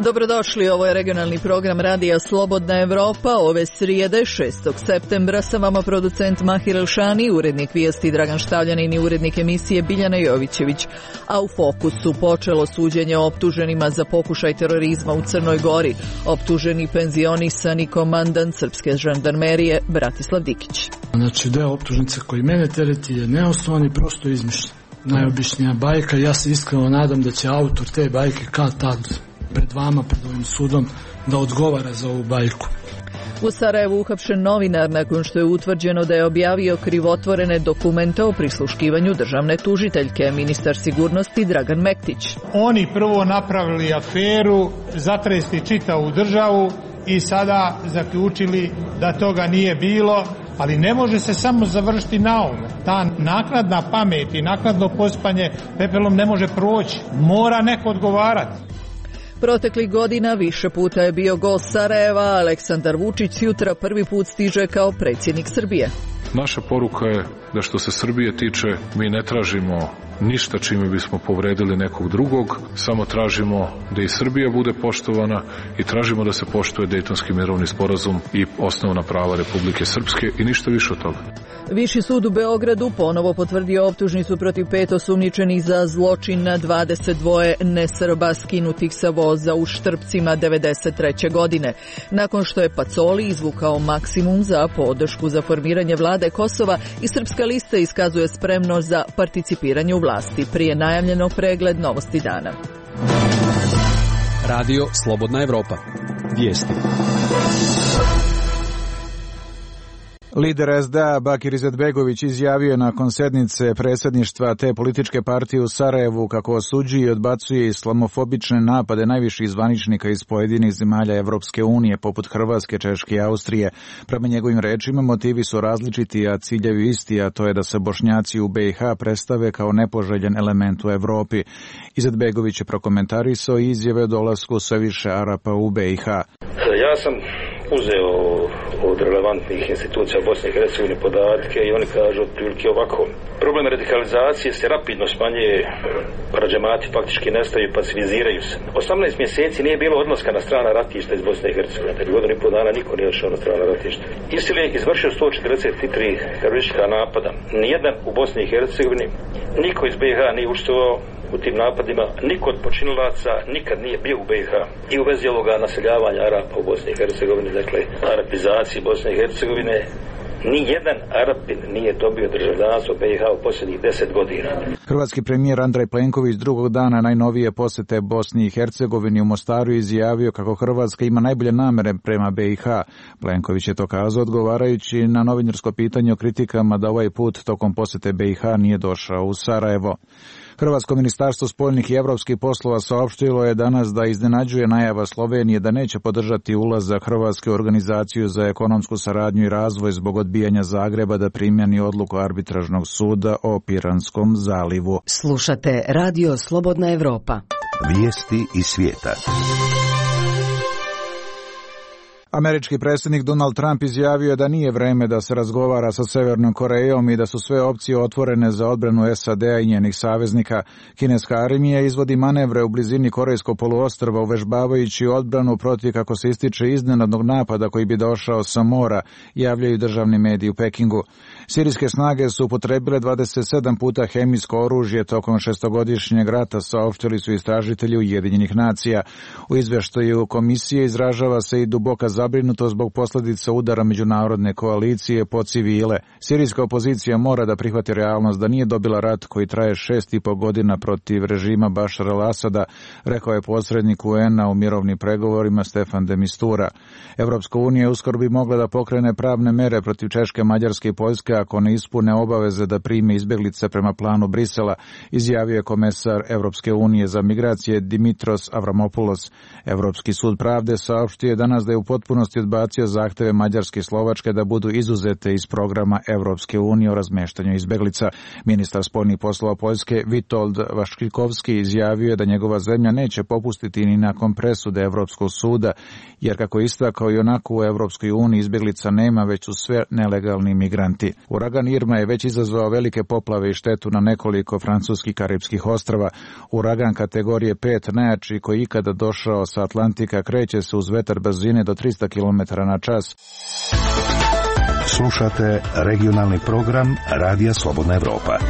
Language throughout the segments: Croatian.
Dobrodošli, ovo je regionalni program Radija Slobodna Evropa. Ove srijede, 6. septembra, sa vama producent Mahir Elšani, urednik vijesti Dragan Štavljanin i urednik emisije Biljana Jovićević. A u fokusu počelo suđenje optuženima za pokušaj terorizma u Crnoj Gori. Optuženi penzionisani komandant srpske žandarmerije Bratislav Dikić. Znači, deo optužnice koji mene tereti je neosnovan i prosto izmišljen. Najobičnija bajka. Ja se iskreno nadam da će autor te bajke kad tad pred vama, pred ovim sudom, da odgovara za ovu bajku. U Sarajevu uhapšen novinar nakon što je utvrđeno da je objavio krivotvorene dokumente o prisluškivanju državne tužiteljke, ministar sigurnosti Dragan Mektić. Oni prvo napravili aferu, zatresti čitavu državu i sada zaključili da toga nije bilo, ali ne može se samo završiti na ovome. Ta naknadna pamet i naknadno pospanje pepelom ne može proći. Mora neko odgovarati. Proteklih godina više puta je bio gost Sarajeva, Aleksandar Vučić jutra prvi put stiže kao predsjednik Srbije. Naša poruka je da što se Srbije tiče, mi ne tražimo ništa čime bismo povredili nekog drugog, samo tražimo da i Srbija bude poštovana i tražimo da se poštuje Dejtonski mirovni sporazum i osnovna prava Republike Srpske i ništa više od toga. Viši sud u Beogradu ponovo potvrdio optužnicu protiv 5 osumnjičenih za zločin na 22 nesrba skinutih sa voza u Štrpcima 1993. godine. Nakon što je Pacoli izvukao maksimum za podršku za formiranje vlade Kosova i Srpska lista iskazuje spremnost za participiranje u vlasti. Prije najavljeno pregled novosti dana. Radio Slobodna Evropa. Vijesti. Lider SDA Bakir Izetbegović izjavio nakon sednice predsjedništva te političke partije u Sarajevu kako osuđuje i odbacuje islamofobične napade najviših zvaničnika iz pojedinih zemalja Evropske unije, poput Hrvatske, Češke i Austrije. Prema njegovim rečima motivi su različiti, a ciljevi isti, a to je da se Bošnjaci u BiH predstave kao nepoželjen element u Evropi. Izetbegović je prokomentarisao izjave o dolasku sve više Arapa u BiH. Ja sam uzeo od relevantnih institucija Bosne i Hercegovine podatke i oni kažu otprilike ovako. Problem radikalizacije se rapidno smanjuje, džemati faktički nestaju i pasiviziraju se. 18 mjeseci nije bilo odlaska na strana ratišta iz Bosne i Hercegovine. Dakle, godinu i pol dana niko nije odšao na strana ratišta. ISIL je izvršio 143 teroristička napada. Nijedan u Bosni i Hercegovini, niko iz BiH nije učestvovao u tim napadima, niko od počinilaca nikad nije bio u BiH. I u vezi ovoga naseljavanja Arapa u Bosni i Hercegovini, dakle, arapizacije Bosne i Hercegovine, nijedan Arapin nije dobio državljanstvo BiH u posljednjih 10 godina. Hrvatski premijer Andrej Plenković drugog dana najnovije posjete Bosni i Hercegovini u Mostaru izjavio kako Hrvatska ima najbolje namere prema BiH. Plenković je to kazao odgovarajući na novinarsko pitanje o kritikama da ovaj put tokom posjete BiH nije došao u Sarajevo. Hrvatsko ministarstvo spoljnih i evropskih poslova saopštilo je danas da iznenađuje najava Slovenije da neće podržati ulazak Hrvatske u organizaciju za ekonomsku saradnju i razvoj zbog odbijanja Zagreba da primjeni odluku arbitražnog suda o Piranskom zalivu. Slušate Radio Slobodna Evropa. Vijesti iz svijeta. Američki predsjednik Donald Trump izjavio da nije vreme da se razgovara sa Severnom Korejom i da su sve opcije otvorene za odbranu SAD-a i njenih saveznika. Kineska armija izvodi manevre u blizini Korejskog poluostrva uvežbavajući odbranu protiv, kako se ističe, iznenadnog napada koji bi došao sa mora, javljaju državni mediji u Pekingu. Sirijske snage su upotrebile 27 puta hemijsko oružje tokom šestogodišnjeg rata, saopštili su istražitelji Ujedinjenih nacija. U izveštaju komisije izražava se i duboka zabrinutost zbog posljedica udara međunarodne koalicije po civile. Sirijska opozicija mora da prihvati realnost da nije dobila rat koji traje 6,5 godina protiv režima Bašara al-Asada, rekao je posrednik UN-a u mirovnim pregovorima Stefan de Mistura. Evropska unija uskoro bi mogla da pokrene pravne mere protiv Češke, Mađarske i Poljske ako ne ispune obaveze da prime izbjeglice prema planu Brisela, izjavio je komesar Evropske unije za migracije Dimitros Avramopoulos. Evropski sud pravde saopštio je danas da je u potpunosti potpunosti odbacio zahteve Mađarske i Slovačke da budu izuzete iz programa Evropske unije o razmeštanju izbeglica. Ministar spoljnih poslova Poljske Witold Waszczykowski izjavio je da njegova zemlja neće popustiti ni nakon presude Evropskog suda, jer kako je istakao i onako u Evropskoj uniji izbeglica nema, već su sve nelegalni migranti. Uragan Irma je već izazvao velike poplave i štetu na nekoliko francuskih karipskih ostrava. Uragan kategorije 5, najjači koji ikada došao sa Atlantika, kreće se uz vetar brzine do 300 km na čas. Slušate regionalni program Radija Slobodna Evropa.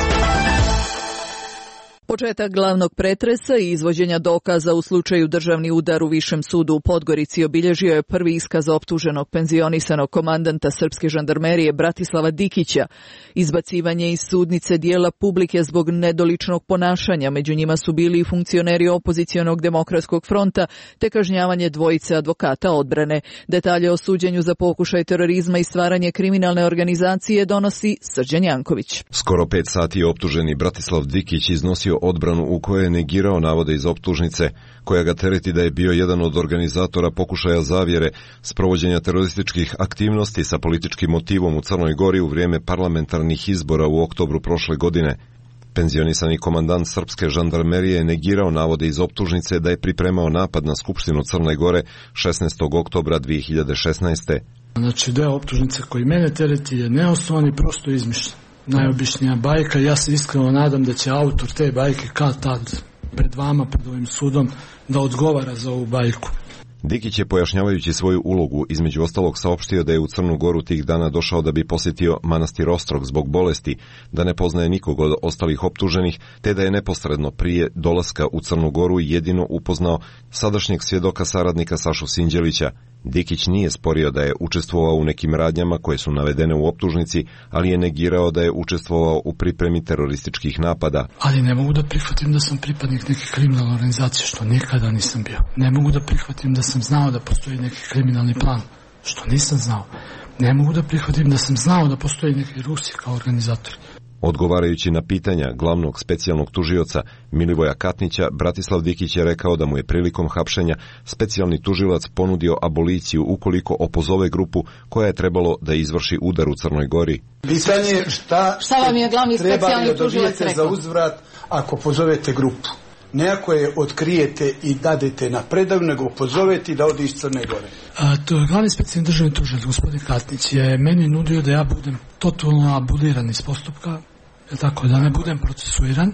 Početak glavnog pretresa i izvođenja dokaza u slučaju državni udar u Višem sudu u Podgorici obilježio je prvi iskaz optuženog penzionisanog komandanta srpske žandarmerije Bratislava Dikića. Izbacivanje iz sudnice dijela publike zbog nedoličnog ponašanja, među njima su bili i funkcioneri opozicionog demokratskog fronta, te kažnjavanje dvojice advokata odbrane. Detalje o suđenju za pokušaj terorizma i stvaranje kriminalne organizacije donosi Srđan Janković. Skoro 5 sati je optuženi Bratislav Dikić iznosio odbranu u kojoj je negirao navode iz optužnice, koja ga tereti da je bio jedan od organizatora pokušaja zavjere sprovođenja terorističkih aktivnosti sa političkim motivom u Crnoj Gori u vrijeme parlamentarnih izbora u oktobru prošle godine. Penzionisani komandant srpske žandarmerije je negirao navode iz optužnice da je pripremao napad na Skupštinu Crne Gore 16. oktobra 2016. Znači, deo optužnice koji mene tereti je neosnovan i prosto izmišljen. Najobičnija bajka. Ja se iskreno nadam da će autor te bajke kad tad pred vama, pred ovim sudom, da odgovara za ovu bajku. Dikić je, pojašnjavajući svoju ulogu, između ostalog saopštio da je u Crnu Goru tih dana došao da bi posjetio manastir Ostrog zbog bolesti, da ne poznaje nikog od ostalih optuženih, te da je neposredno prije dolaska u Crnu Goru jedino upoznao sadašnjeg svjedoka saradnika Sašu Sinđelića. Dikić nije sporio da je učestvovao u nekim radnjama koje su navedene u optužnici, ali je negirao da je učestvovao u pripremi terorističkih napada. Ali ne mogu da prihvatim da sam pripadnik neke kriminalne organizacije, što nikada nisam bio. Ne mogu da prihvatim da sam znao da postoji neki kriminalni plan, što nisam znao. Ne mogu da prihvatim da sam znao da postoji neki Rusi kao organizatori. Odgovarajući na pitanja glavnog specijalnog tužioca Milivoja Katnića, Bratislav Dikić je rekao da mu je prilikom hapšenja specijalni tužilac ponudio aboliciju ukoliko opozove grupu koja je trebalo da izvrši udar u Crnoj Gori. Pitanje je šta vam je glavni specijalni tužilac rekao za uzvrat ako pozovete grupu. Ne ako je otkrijete i dadete na predavu, nego pozovete i da ode iz Crne Gore. To je glavni specijalni državni tužilac, gospodin Katnić, je meni nudio da ja budem totalno abuliran iz postupka, tako da ne budem procesuiran,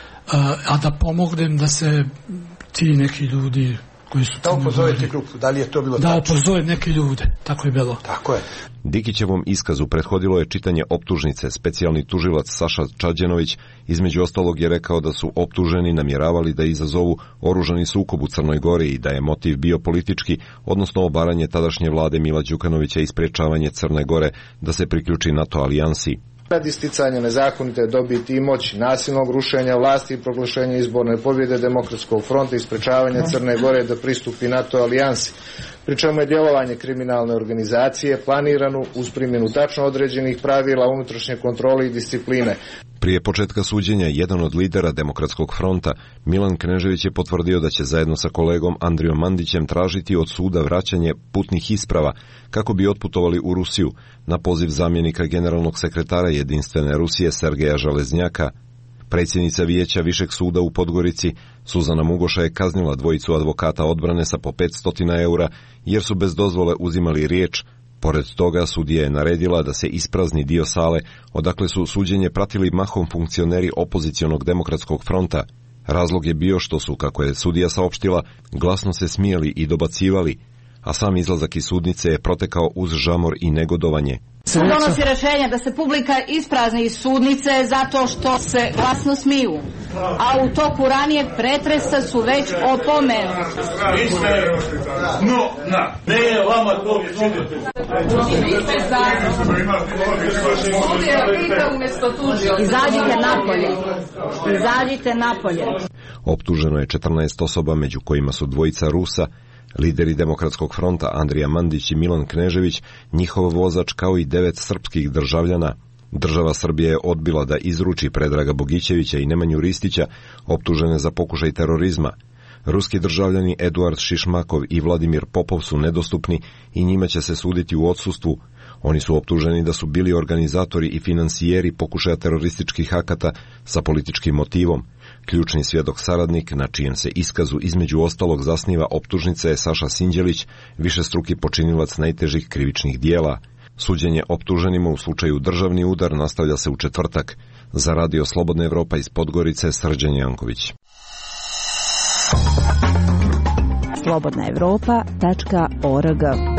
a da pomognem da se ti neki ljudi koji su... Da opozovete grupu, da li je to bilo tačno? Da opozovem neke ljude, tako je bilo. Tako je. Dikićevom iskazu prethodilo je čitanje optužnice. Specijalni tužilac Saša Čađenović između ostalog je rekao da su optuženi namjeravali da izazovu oružani sukob u Crnoj Gori i da je motiv bio politički, odnosno obaranje tadašnje vlade Mila Đukanovića i sprečavanje Crne Gore da se priključi NATO alijansi. Radi isticanja nezakonite dobiti i moći, nasilnog rušenja vlasti i proglašenja izborne pobjede Demokratskog fronta i sprečavanja Crne Gore da pristupi NATO alijansi, pri čemu je djelovanje kriminalne organizacije planirano uz primjenu tačno određenih pravila unutrašnje kontrole i discipline. Prije početka suđenja, jedan od lidera Demokratskog fronta, Milan Knežević, je potvrdio da će zajedno sa kolegom Andrijom Mandićem tražiti od suda vraćanje putnih isprava kako bi otputovali u Rusiju na poziv zamjenika generalnog sekretara Jedinstvene Rusije Sergeja Železnjaka. Predsjednica Vijeća Višeg suda u Podgorici, Suzana Mugoša, je kaznila dvojicu advokata odbrane sa po 500 eura jer su bez dozvole uzimali riječ. Pored toga, sudija je naredila da se isprazni dio sale, odakle su suđenje pratili mahom funkcioneri opozicionog Demokratskog fronta. Razlog je bio što su, kako je sudija saopštila, glasno se smijali i dobacivali, a sam izlazak iz sudnice je protekao uz žamor i negodovanje. Donosi rješenje da se publika isprazni iz sudnice zato što se glasno smiju, a u toku ranijeg pretresa su već opomenuti. Ne je vama to Izađite napolje. Optuženo je 14 osoba, među kojima su dvojica Rusa, lideri Demokratskog fronta Andrija Mandić i Milan Knežević, njihov vozač, kao i 9 srpskih državljana. Država Srbija je odbila da izruči Predraga Bogićevića i Nemanju Ristića, optužene za pokušaj terorizma. Ruski državljani Eduard Šišmakov i Vladimir Popov su nedostupni i njima će se suditi u odsustvu. Oni su optuženi da su bili organizatori i finansijeri pokušaja terorističkih akata sa političkim motivom. Ključni svjedok saradnik, na čijem se iskazu između ostalog zasniva optužnica, je Saša Sinđelić, višestruki počinilac najtežih krivičnih dijela. Suđenje optuženima u slučaju državni udar nastavlja se u četvrtak. Za Radio Slobodna Evropa iz Podgorice, Srđan Janković. slobodnaevropa.org.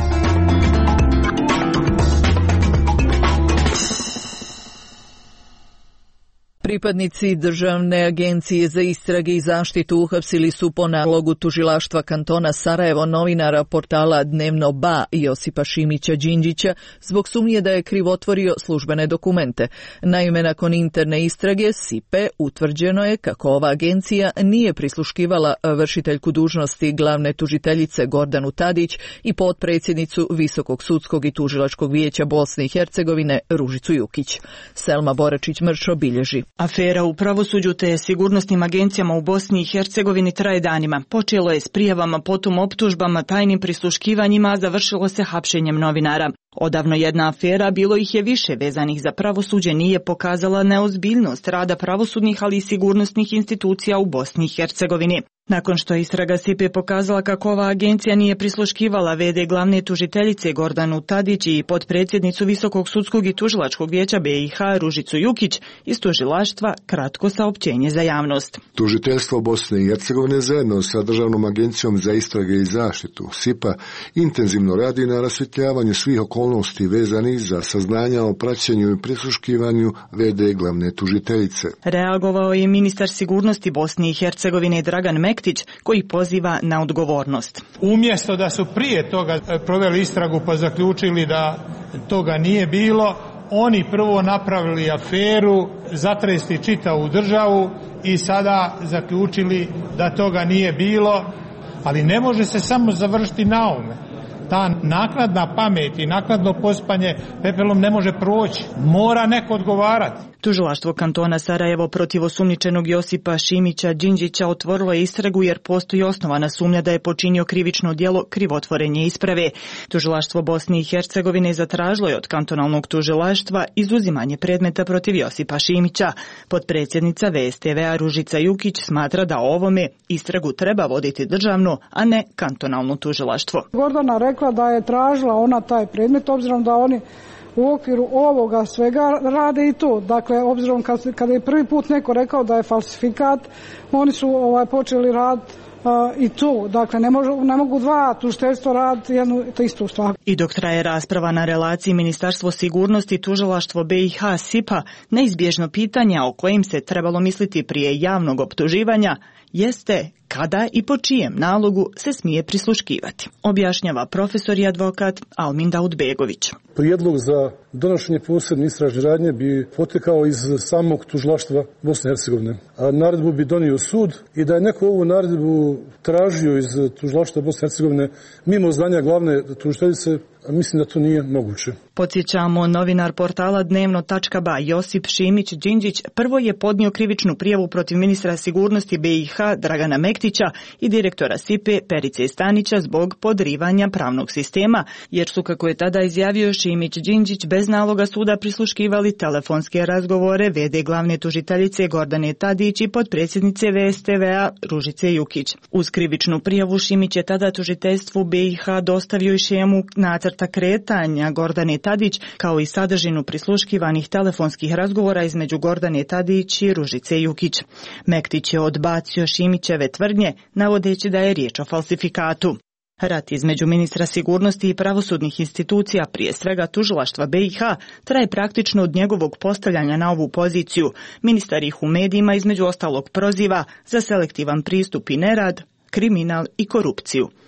Pripadnici Državne agencije za istrage i zaštitu uhapsili su po nalogu tužilaštva kantona Sarajevo novinara portala Dnevno Ba Josipa Šimića Đinđića zbog sumnje da je krivotvorio službene dokumente. Naime, nakon interne istrage SIPE utvrđeno je kako ova agencija nije prisluškivala vršiteljku dužnosti glavne tužiteljice Gordanu Tadić i potpredsjednicu Visokog sudskog i tužilačkog vijeća Bosne i Hercegovine Ružicu Jukić. Selma Boračić-Mrčo bilježi. Afera u pravosuđu te sigurnosnim agencijama u Bosni i Hercegovini traje danima. Počelo je s prijavama, potom optužbama, tajnim prisluškivanjima, a završilo se hapšenjem novinara. Odavno jedna afera, bilo ih je više, vezanih za pravosuđe, nije pokazala neozbiljnost rada pravosudnih, ali i sigurnosnih institucija u Bosni i Hercegovini. Nakon što je istraga SIPE pokazala kako ova agencija nije prisluškivala v.d. glavne tužiteljice Gordanu Tadić i potpredsjednicu Visokog sudskog i tužilačkog vijeća BiH Ružicu Jukić, iz tužilaštva kratko saopćenje za javnost. Tužiteljstvo Bosne i Hercegovine zajedno sa Državnom agencijom za istrage i zaštitu SIPA intenzivno radi na rasvjetljavanju svih okolnosti vezanih za saznanja o praćenju i prisluškivanju v.d. glavne tužiteljice. Reagovao je ministar sigurnosti Bosne i Hercegovine Dragan Mektić, koji poziva na odgovornost. Umjesto da su prije toga proveli istragu pa zaključili da toga nije bilo, oni prvo napravili aferu, zatresti čitavu državu i sada zaključili da toga nije bilo, ali ne može se samo završiti na ovome. Ta naknadna pamet i naknadno pospanje pepelom ne može proći. Mora neko odgovarati. Tužilaštvo kantona Sarajevo protiv osumnjičenog Josipa Šimića Đinđića otvorilo je istragu jer postoji osnovana sumnja da je počinio krivično djelo krivotvorenje isprave. Tužilaštvo Bosne i Hercegovine zatražilo je od kantonalnog tužilaštva izuzimanje predmeta protiv Josipa Šimića. Potpredsjednica VSTV-a Ružica Jukić smatra da o ovome istragu treba voditi državno, a ne kantonalno tužilaštvo. Gordana rekla da je tražila ona taj predmet, obzirom da oni u okviru ovoga svega rade i to. Dakle, obzirom kada je prvi put neko rekao da je falsifikat, oni su počeli raditi i to. Dakle, ne mogu dva tužiteljstva raditi jednu istu stvar. I dok traje rasprava na relaciji Ministarstvo sigurnosti i tužilaštvo BiH SIPA, neizbježno pitanje o kojim se trebalo misliti prije javnog optuživanja jeste kada i po čijem nalogu se smije prisluškivati, objašnjava profesor i advokat Almin Daudbegović. Prijedlog za donošenje posebne istražne radnje bi potekao iz samog tužilaštva Bosne i Hercegovine, a naredbu bi donio sud i da je neko ovu naredbu tražio iz tužilaštva Bosne i Hercegovine mimo znanja glavne tužiteljice, mislim da to nije moguće. Podsjećamo, novinar portala Dnevno.ba Josip Šimić Đinđić prvo je podnio krivičnu prijavu protiv ministra sigurnosti BiH Dragana Mektića i direktora SIPE Perice Stanića zbog podrivanja pravnog sistema, jer su, kako je tada izjavio Šimić Đinđić, bez naloga suda prisluškivali telefonske razgovore v.d. glavne tužiteljice Gordane Tadić i potpredsjednice VSTV-a Ružice Jukić. Uz krivičnu prijavu Šimić je tada tužiteljstvu BiH dostavio i šemu nacrta kretanja Gordane Tadić, kao i sadržinu prisluškivanih telefonskih razgovora između Gordane Tadić i Ružice Jukić. Mektić je odbacio Šimićeve tvrdnje, navodeći da je riječ o falsifikatu. Rat između ministra sigurnosti i pravosudnih institucija, prije svega tužilaštva BiH, traje praktično od njegovog postavljanja na ovu poziciju. Ministar ih u medijima između ostalog proziva za selektivan pristup i nerad, kriminal i korupciju.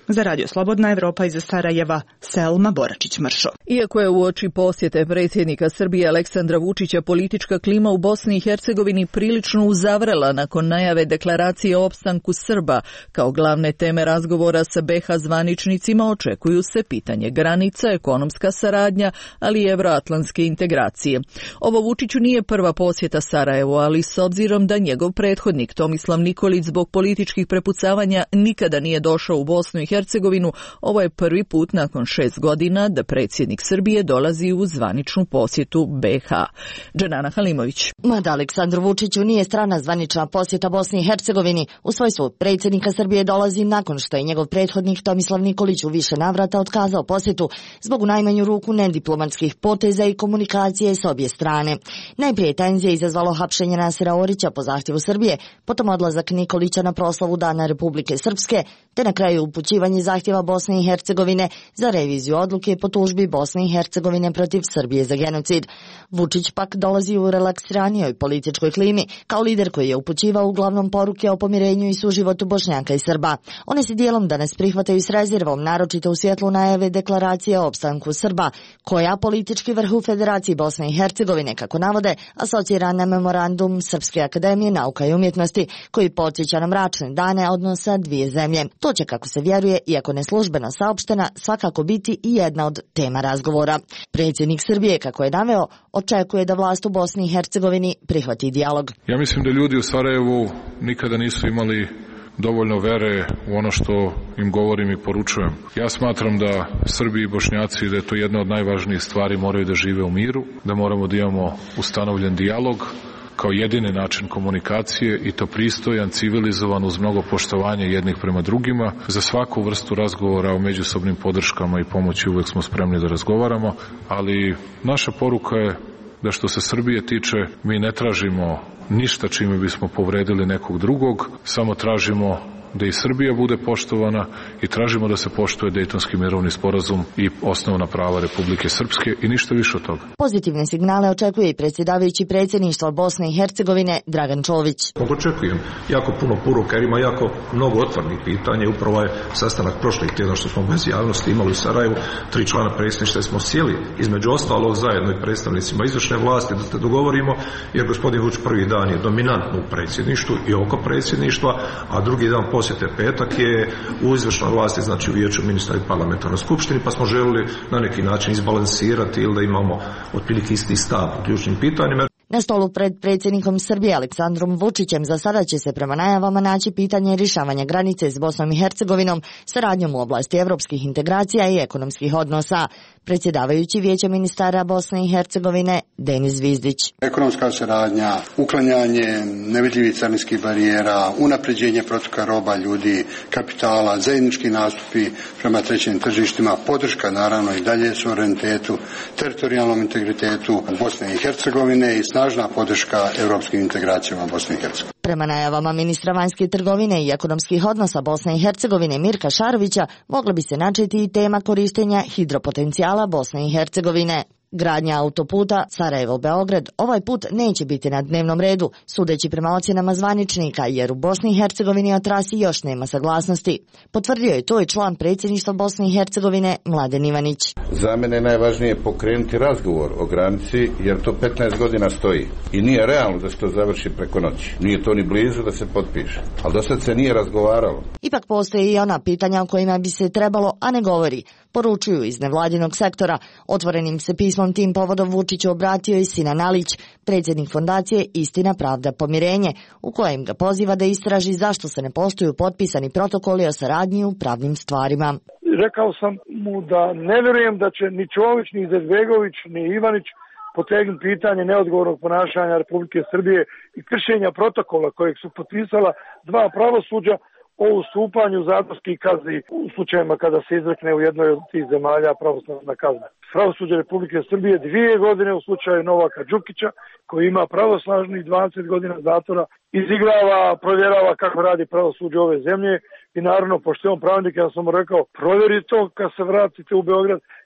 Za Radio Slobodna Evropa iz Sarajeva, Selma Boračić-Mršo. Iako je uoči posjete predsjednika Srbije Aleksandra Vučića politička klima u Bosni i Hercegovini prilično uzavrela nakon najave deklaracije o opstanku Srba, kao glavne teme razgovora sa BiH zvaničnicima očekuju se pitanje granica, ekonomska saradnja, ali i evroatlantske integracije. Ovo Vučiću nije prva posjeta Sarajevu, ali s obzirom da njegov prethodnik Tomislav Nikolić zbog političkih prepucavanja nikada nije došao u Bosnu i Hercegovinu, ovo je prvi put nakon 6 godina da predsjednik Srbije dolazi u zvaničnu posjetu BiH. Dženana Halimović. Mada Aleksandru Vučiću nije strana zvanična posjeta Bosni i Hercegovini, u svojstvu predsjednika Srbije dolazi nakon što je njegov prethodnik Tomislav Nikolić u više navrata otkazao posjetu zbog u najmanju ruku nediplomatskih poteza i komunikacije s obje strane. Najprije tenzije izazvalo hapšenje Nasera Orića po zahtjevu Srbije, potom odlazak Nikolića na proslavu Dana Republike Srpske, te na kraju upućivanje zahtjeva Bosne i Hercegovine za reviziju odluke po tužbi Bosne i Hercegovine protiv Srbije za genocid. Vučić pak dolazi u relaksiranijoj političkoj klimi, kao lider koji je upućivao uglavnom poruke o pomirenju i suživotu Bošnjaka i Srba. One se dijelom danas prihvataju s rezervom, naročito u svjetlu najave deklaracije o opstanku Srba, koja politički vrh u Federaciji Bosne i Hercegovine, kako navode, asocira na memorandum Srpske akademije nauka i umjetnosti, koji podsjeća na mračne dane odnosa dvije zemlje. To će, kako se vjeruje, iako neslužbeno saopštena, svakako biti i jedna od tema razgovora. Predsjednik Srbije, kako je naveo, očekuje da vlast u Bosni i Hercegovini prihvati dijalog. Ja mislim da ljudi u Sarajevu nikada nisu imali dovoljno vere u ono što im govorim i poručujem. Ja smatram da Srbi i Bošnjaci, da je to jedna od najvažnijih stvari, moraju da žive u miru, da moramo da imamo ustanovljen dijalog kao jedini način komunikacije, i to pristojan, civilizovan, uz mnogo poštovanja jednih prema drugima. Za svaku vrstu razgovora o međusobnim podrškama i pomoći uvek smo spremni da razgovaramo, ali naša poruka je da što se Srbije tiče, mi ne tražimo ništa čime bismo povredili nekog drugog, samo tražimo da i Srbija bude poštovana i tražimo da se poštuje Dejtonski mirovni sporazum i osnovna prava Republike Srpske i ništa više od toga. Pozitivne signale očekuje i predsjedavajući predsjedništva Bosne i Hercegovine Dragan Čović. Očekujem jako puno poruka jer ima jako mnogo otvornih pitanja. Upravo ovaj sastanak prošlih tjedna što smo bez javnosti imali u Sarajevu, 3 člana predsjedništva smo sjeli, između ostalog zajedno i predstavnicima izvršne vlasti, da se dogovorimo, jer gospodin Vučić prvi dan je dominantno u predsjedništvu i oko predsjedništva, a drugi dan posjete petak je u izvršnoj vlasti, znači u vijeću ministra i parlamentarnoj skupštini, pa smo želili na neki način izbalansirati ili da imamo otprilike isti stav u ključnim pitanjima. Na stolu pred predsjednikom Srbije Aleksandrom Vučićem za sada će se prema najavama naći pitanje rješavanja granice s Bosnom i Hercegovinom, saradnjom u oblasti evropskih integracija i ekonomskih odnosa. Predsjedavajući Vijeća ministara Bosne i Hercegovine Denis Zvizdić. Ekonomska saradnja, uklanjanje nevidljivih carinskih barijera, unapređenje protoka roba, ljudi, kapitala, zajednički nastupi prema trećim tržištima, podrška naravno i dalje suverenitetu, teritorijalnom integritetu Bosne i Hercegovine i snažna podrška europskim integracijama Bosne i Hercegovine. Prema najavama ministra vanjske trgovine i ekonomskih odnosa Bosne i Hercegovine Mirka Šarovića mogla bi se načeti i tema korištenja hidropotencijala Bosne i Hercegovine. Gradnja autoputa Sarajevo-Beograd ovaj put neće biti na dnevnom redu, sudeći prema ocjenama zvaničnika, jer u Bosni i Hercegovini o trasi još nema saglasnosti. Potvrdio je to i član predsjedništva Bosne i Hercegovine Mladen Ivanić. Za mene je najvažnije pokrenuti razgovor o granici, jer to 15 godina stoji i nije realno da se to završi preko noći. Nije to ni blizu da se potpiše, ali do sad se nije razgovaralo. Ipak postoje i ona pitanja o kojima bi se trebalo, a ne govori. Poručuju iz nevladinog sektora. Otvorenim se pismom tim povodom Vučiću obratio i Sinan Alić, predsjednik fondacije Istina, pravda, pomirenje, u kojem ga poziva da istraži zašto se ne poštuju potpisani protokoli o saradnji u pravnim stvarima. Rekao sam mu da ne vjerujem da će ni Čović, ni Izetbegović, ni Ivanić potegnuti pitanje neodgovornog ponašanja Republike Srbije i kršenja protokola kojeg su potpisala dva pravosuđa o ustupanju zatvorskih kazni u slučajevima kada se izrekne u jednoj od tih zemalja pravosnažna kazna. Pravosuđe Republike Srbije 2 godine u slučaju Novaka Đukića, koji ima pravosnažnih 20 godina zatvora, izigrava, provjerava kako radi pravosuđe ove zemlje i naravno, pošto je on pravnik, ja sam mu rekao, provjeri to kad se vratite u Beograd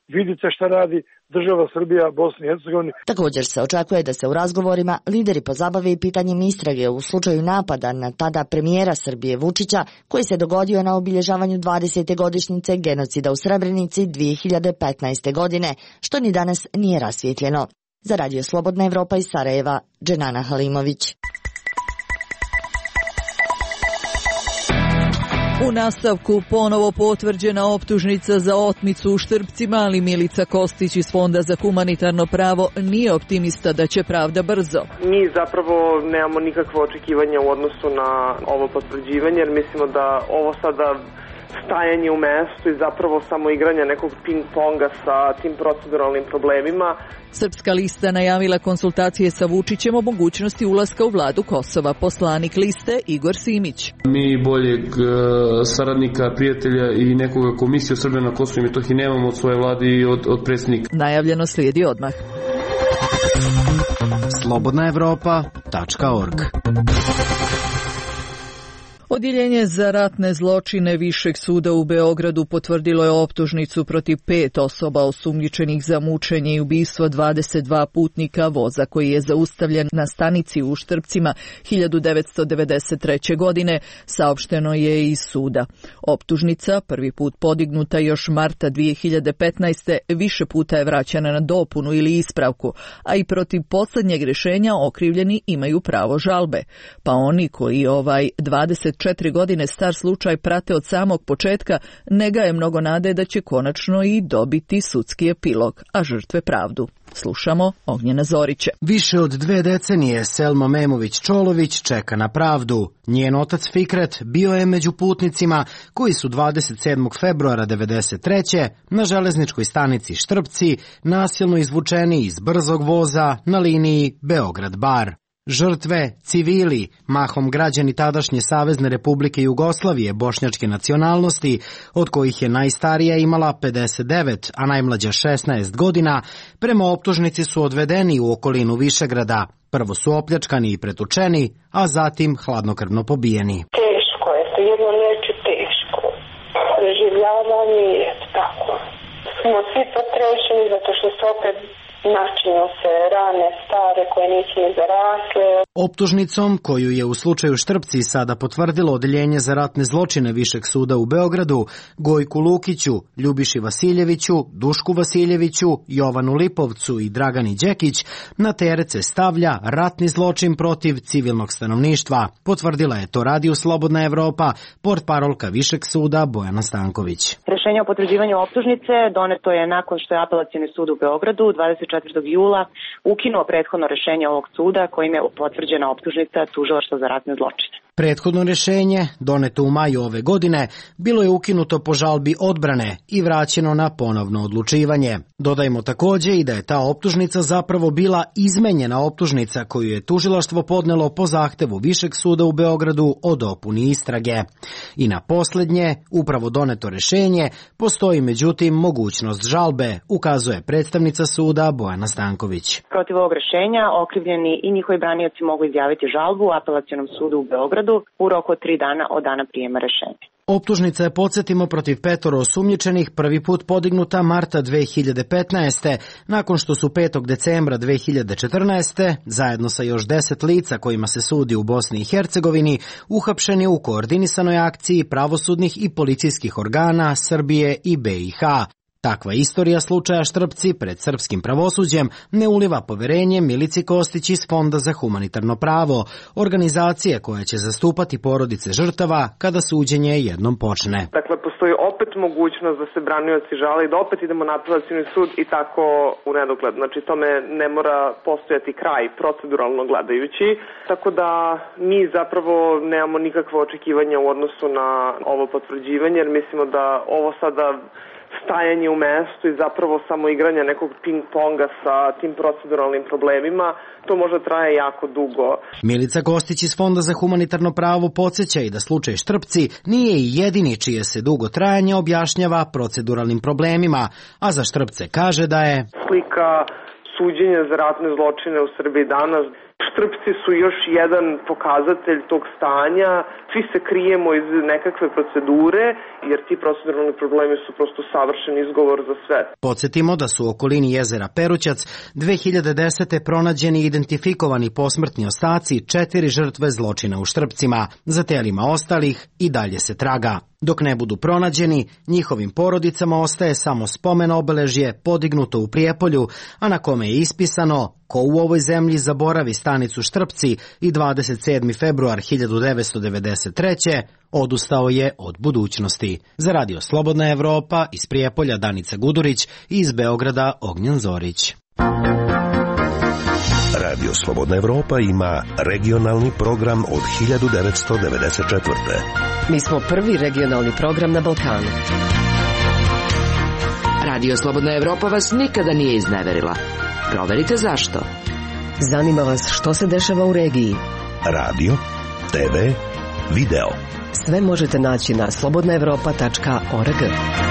vidite šta radi država Srbija Bosni i Hercegovini. Također se očekuje da se u razgovorima lideri pozabave i pitanjem istrage u slučaju napada na tada premijera Srbije Vučića, koji se dogodio na obilježavanju 20. godišnjice genocida u Srebrenici 2015. godine, što ni danas nije rasvijetljeno. Za Radio Slobodna Evropa iz Sarajeva, Dženana Halimović. U nastavku ponovo potvrđena optužnica za otmicu u Štrpcima, ali Milica Kostić iz Fonda za humanitarno pravo nije optimista da će pravda brzo. Mi zapravo nemamo nikakve očekivanja u odnosu na ovo potvrđivanje, jer mislimo da ovo sada stajanje u mestu i zapravo samo igranje nekog ping-ponga sa tim proceduralnim problemima. Srpska lista najavila konsultacije sa Vučićem o mogućnosti ulaska u vladu Kosova. Poslanik liste Igor Simić. Mi boljeg saradnika, prijatelja i nekoga komisije Srbije na Kosovu i Metohiji nemamo od svoje vlade i od predsjednika. Najavljeno slijedi odmah. slobodnaevropa.org. Odjeljenje za ratne zločine Višeg suda u Beogradu potvrdilo je optužnicu protiv 5 osoba osumnjičenih za mučenje i ubistvo 22 putnika voza koji je zaustavljen na stanici u Štrpcima 1993. godine, saopšteno je iz suda. Optužnica, prvi put podignuta još marta 2015. više puta je vraćana na dopunu ili ispravku, a i protiv posljednjeg rješenja okrivljeni imaju pravo žalbe. Pa oni koji 24 godine star slučaj prate od samog početka, ne gaje mnogo nade da će konačno i dobiti sudski epilog, a žrtve pravdu. Slušamo Ognjena Zorića. Više od 2 decenije Selma Memović-Čolović čeka na pravdu. Njen otac Fikret bio je među putnicima koji su 27. februara 1993. na železničkoj stanici Štrpci nasilno izvučeni iz brzog voza na liniji Beograd-Bar. Žrtve, civili, mahom građani tadašnje Savezne Republike Jugoslavije bošnjačke nacionalnosti, od kojih je najstarija imala 59, a najmlađa 16 godina, prema optužnici su odvedeni u okolinu Višegrada. Prvo su opljačkani i pretučeni, a zatim hladnokrvno pobijeni. Teško je, to jedno neće teško. Preživljavanje je tako. Smo svi potrešeni zato što se opet načinju se rane stare koje nisu ni zarasle. Optužnicom, koju je u slučaju Štrpci sada potvrdilo Odeljenje za ratne zločine Višeg suda u Beogradu, Gojku Lukiću, Ljubiši Vasiljeviću, Dušku Vasiljeviću, Jovanu Lipovcu i Dragani Đekić, na teret se stavlja ratni zločin protiv civilnog stanovništva. Potvrdila je to Radio Slobodna Evropa, portparolka Višeg suda Bojana Stanković. Rešenje o potvrđivanju optužnice doneto je nakon što je Apelacioni sud u Beogradu 24. jula ukinuo prethodno rešenje ovog suda kojim je potvrđena optužnica tužilaštva za ratne zločine. Prethodno rješenje, doneto u maju ove godine, bilo je ukinuto po žalbi odbrane i vraćeno na ponovno odlučivanje. Dodajmo također i da je ta optužnica zapravo bila izmenjena optužnica koju je tužilaštvo podnelo po zahtevu Višeg suda u Beogradu o dopuni istrage. I na posljednje, upravo doneto rješenje, postoji međutim mogućnost žalbe, ukazuje predstavnica suda Bojana Stanković. Protiv ovog rješenja okrivljeni i njihovi branioci mogu izjaviti žalbu u Apelacionom sudu u Beogradu u roku od 3 dana od dana prijema rešenja. Optužnica je, podsjetimo, protiv 5 osumnjičenih prvi put podignuta marta 2015. nakon što su 5. decembra 2014. zajedno sa još 10 lica kojima se sudi u Bosni i Hercegovini uhapšeni u koordinisanoj akciji pravosudnih i policijskih organa Srbije i BiH. Takva istorija slučaja Štrpci pred srpskim pravosuđem ne uliva poverenje Milici Kostić iz Fonda za humanitarno pravo, organizacije koja će zastupati porodice žrtava kada suđenje jednom počne. Dakle, postoji opet mogućnost da se branioci žale i da opet idemo na apelacioni sud i tako u nedogled. Znači, tome ne mora postojati kraj proceduralno gledajući, tako da mi zapravo nemamo nikakve očekivanja u odnosu na ovo potvrđivanje, jer mislimo da ovo sada stajanje u mestu i zapravo samo igranje nekog ping-ponga sa tim proceduralnim problemima, to možda traje jako dugo. Milica Kostić iz Fonda za humanitarno pravo podsjeća i da slučaj Štrpci nije i jedini čije se dugo trajanje objašnjava proceduralnim problemima, a za Štrpce kaže da je slika suđenja za ratne zločine u Srbiji danas. Štrpci su još jedan pokazatelj tog stanja. Svi se krijemo iz nekakve procedure, jer ti proceduralni problemi su prosto savršen izgovor za sve. Podsjetimo da su u okolini jezera Perućac 2010. pronađeni i identifikovani posmrtni ostaci 4 žrtve zločina u Štrpcima. Za telima ostalih i dalje se traga. Dok ne budu pronađeni, njihovim porodicama ostaje samo spomen obeležje podignuto u Prijepolju, a na kome je ispisano: ko u ovoj zemlji zaboravi stanicu Štrpci i 27. februar 1993. odustao je od budućnosti. Za Radio Slobodna Evropa iz Prijepolja Danica Gudurić i iz Beograda Ognjen Zorić. Radio Slobodna Evropa ima regionalni program od 1994. Mi smo prvi regionalni program na Balkanu. Radio Slobodna Evropa vas nikada nije izneverila. Proverite zašto. Zanima vas što se dešava u regiji. Radio, TV, video. Sve možete naći na slobodnaevropa.org.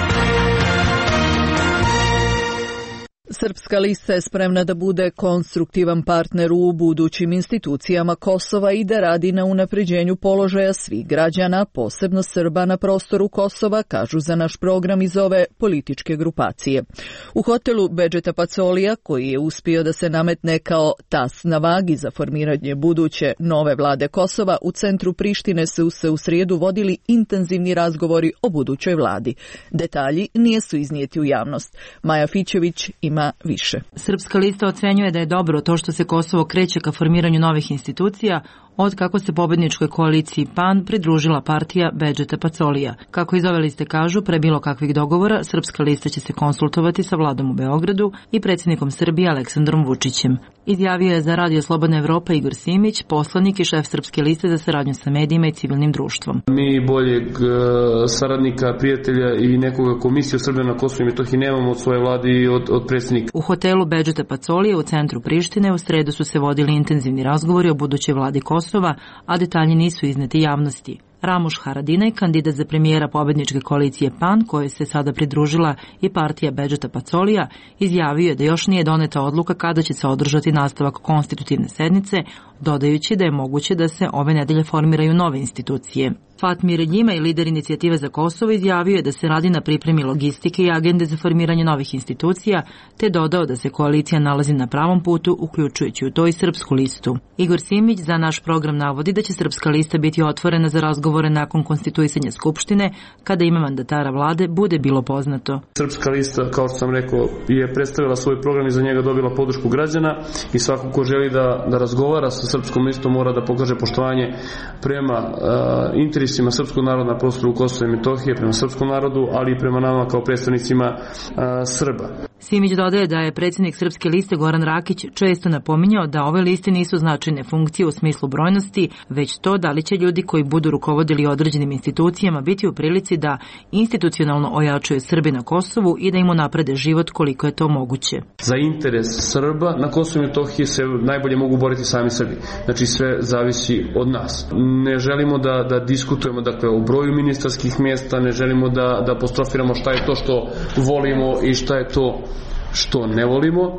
Srpska lista je spremna da bude konstruktivan partner u budućim institucijama Kosova i da radi na unapređenju položaja svih građana, posebno Srba na prostoru Kosova, kažu za naš program iz ove političke grupacije. U hotelu Bedžeta Pacolija, koji je uspio da se nametne kao tas na vagi za formiranje buduće nove vlade Kosova, u centru Prištine su se u srijedu vodili intenzivni razgovori o budućoj vladi. Detalji nisu iznijeti u javnost. Maja Fićević ima više. Srpska lista ocenjuje da je dobro to što se Kosovo kreće ka formiranju novih institucija od kako se pobedničkoj koaliciji PAN pridružila partija Bedžeta Pacolija. Kako iz ove liste kažu, pre bilo kakvih dogovora, Srpska lista će se konsultovati sa vladom u Beogradu i predsjednikom Srbije Aleksandrom Vučićem. Izjavio je za Radio Slobodna Evropa Igor Simić, poslanik i šef Srpske liste za saradnju sa medijima i civilnim društvom. Mi boljeg saradnika, prijatelja i nekoga komisije Srbije na Kosovu i Metohiji nemamo od svoje vlade i od predsjednika. U hotelu Bedžeta Pacolija u centru Prištine u sredu su se vodili intenzivni razgovori o budućoj vladi Kosova, a detalji nisu izneti javnosti. Ramuš Haradinaj, kandidat za premijera pobedničke koalicije PAN, kojoj se sada pridružila i partija Bedžeta Pacolija, izjavio je da još nije doneta odluka kada će se održati nastavak konstitutivne sednice, dodajući da je moguće da se ove nedelje formiraju nove institucije. Fatmir Edjima i lider inicijative za Kosovo izjavio je da se radi na pripremi logistike i agende za formiranje novih institucija, te dodao da se koalicija nalazi na pravom putu, uključujući u to i Srpsku listu. Igor Simić za naš program navodi da će Srpska lista biti otvorena za razgovore nakon konstituisanja Skupštine, kada ime mandatara vlade bude bilo poznato. Srpska lista, kao što sam rekao, je predstavila svoj program i za njega dobila podršku građana i svako ko želi da razgovara sa Srpskom listom mora da pokaže poštovanje prema interesima srpskog naroda na prostoru Kosova i Metohije, prema srpskom narodu, ali i prema nama kao predstavnicima Srba. Simić dodaje da je predsjednik Srpske liste Goran Rakić često napominjao da ove liste nisu značajne funkcije u smislu brojnosti, već to da li će ljudi koji budu rukovodili određenim institucijama biti u prilici da institucionalno ojačaju Srbi na Kosovu i da im unaprede život koliko je to moguće. Za interes Srba na Kosovu i Metohiji se najbolje mogu boriti sami Srbi. Znači sve zavisi od nas. Ne želimo da diskutujemo o broju ministarskih mjesta, ne želimo da apostrofiramo šta je to što volimo i šta je to što ne volimo,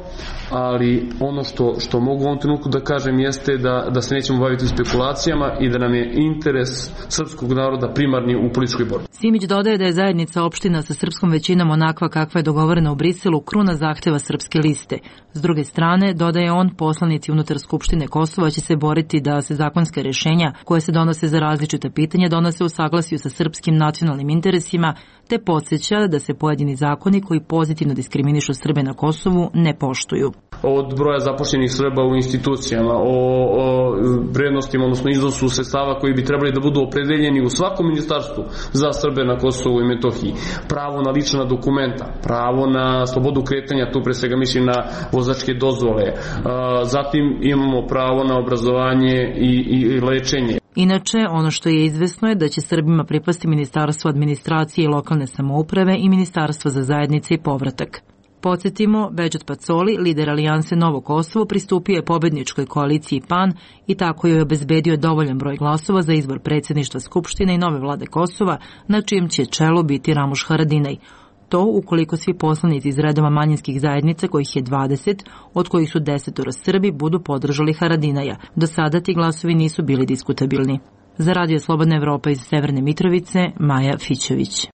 ali ono što mogu u ovom trenutku da kažem jeste da se nećemo baviti spekulacijama i da nam je interes srpskog naroda primarni u političkoj borbi. Simić dodaje da je zajednica opština sa srpskom većinom onakva kakva je dogovorena u Briselu kruna zahteva Srpske liste. S druge strane, dodaje on, poslanici unutar Skupštine Kosova će se boriti da se zakonske rješenja koje se donose za različita pitanja donose u saglasju sa srpskim nacionalnim interesima, te podsjeća da se pojedini zakoni koji pozitivno diskriminišu Srbe na Kosovu ne poštuju. Od broja zapošljenih Srba u institucijama, o vrednostima, odnosno iznosu sredstava koji bi trebali da budu opredeljeni u svakom ministarstvu za Srbe na Kosovu i Metohiji, pravo na lična dokumenta, pravo na slobodu kretanja, tu pre svega mislim na vozačke dozvole, zatim imamo pravo na obrazovanje i lečenje. Inače, ono što je izvesno je da će Srbima pripasti Ministarstvo administracije i lokalne samouprave i Ministarstvo za zajednice i povratak. Podsjetimo, Bedžet Pacoli, lider alijanse Novo Kosovo, pristupio je pobedničkoj koaliciji PAN i tako joj obezbedio dovoljan broj glasova za izbor predsjedništva Skupštine i nove vlade Kosova, na čijem će čelu biti Ramuš Haradinaj. to ukoliko svi poslanici iz redova manjinskih zajednica, kojih je 20, od kojih su 10 Srbi, budu podržali Haradinaja. Do sada ti glasovi nisu bili diskutabilni. Za Radio Slobodna Evropa iz Severne Mitrovice, Maja Fićović.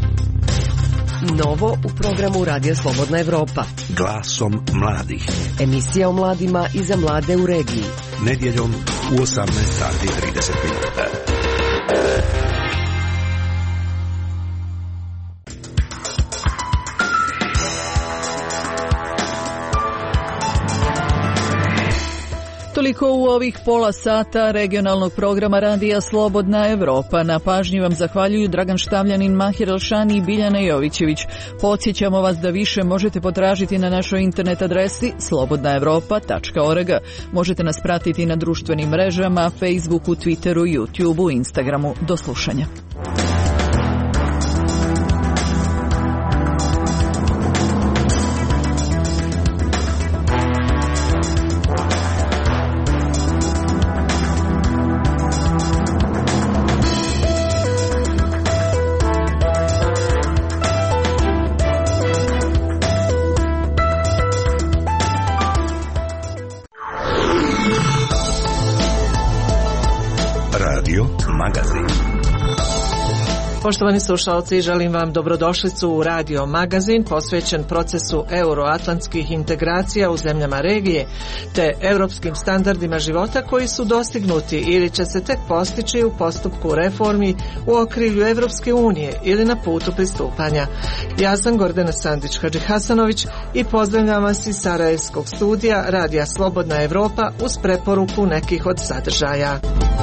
Novo u programu Radio Slobodna Evropa. Glasom mladih. Emisija o mladima i za mlade u regiji. Nedjeljom u 18:30. Toliko u ovih pola sata regionalnog programa Radija Slobodna Evropa. Na pažnji vam zahvaljuju Dragan Štavljanin, Mahir Elšani i Biljana Jovićević. Podsjećamo vas da više možete potražiti na našoj internet adresi slobodnaevropa.org. Možete nas pratiti na društvenim mrežama, Facebooku, Twitteru, YouTubeu, Instagramu. Do slušanja. Poštovani slušalci, želim vam dobrodošlicu u Radio Magazin posvećen procesu euroatlantskih integracija u zemljama regije te europskim standardima života koji su dostignuti ili će se tek postići u postupku reformi u okrilju Evropske unije ili na putu pristupanja. Ja sam Gordana Sandić-Hadžihasanović i pozdravljam vas iz Sarajevskog studija Radija Slobodna Evropa uz preporuku nekih od sadržaja.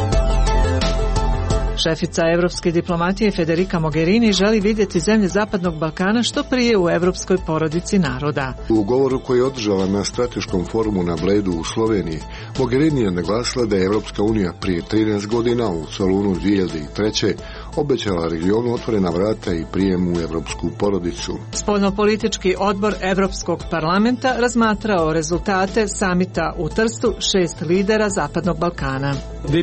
Šefica evropske diplomatije Federica Mogherini želi vidjeti zemlje Zapadnog Balkana što prije u evropskoj porodici naroda. U govoru koji je održala na strateškom forumu na Bledu u Sloveniji, Mogherini je naglasila da je Evropska unija prije 13 godina u Solunu 2003. obećala regionu otvorena vrata i prijem u evropsku porodicu. Spoljnopolitički odbor Evropskog parlamenta razmatrao rezultate samita u Trstu 6 lidera Zapadnog Balkana.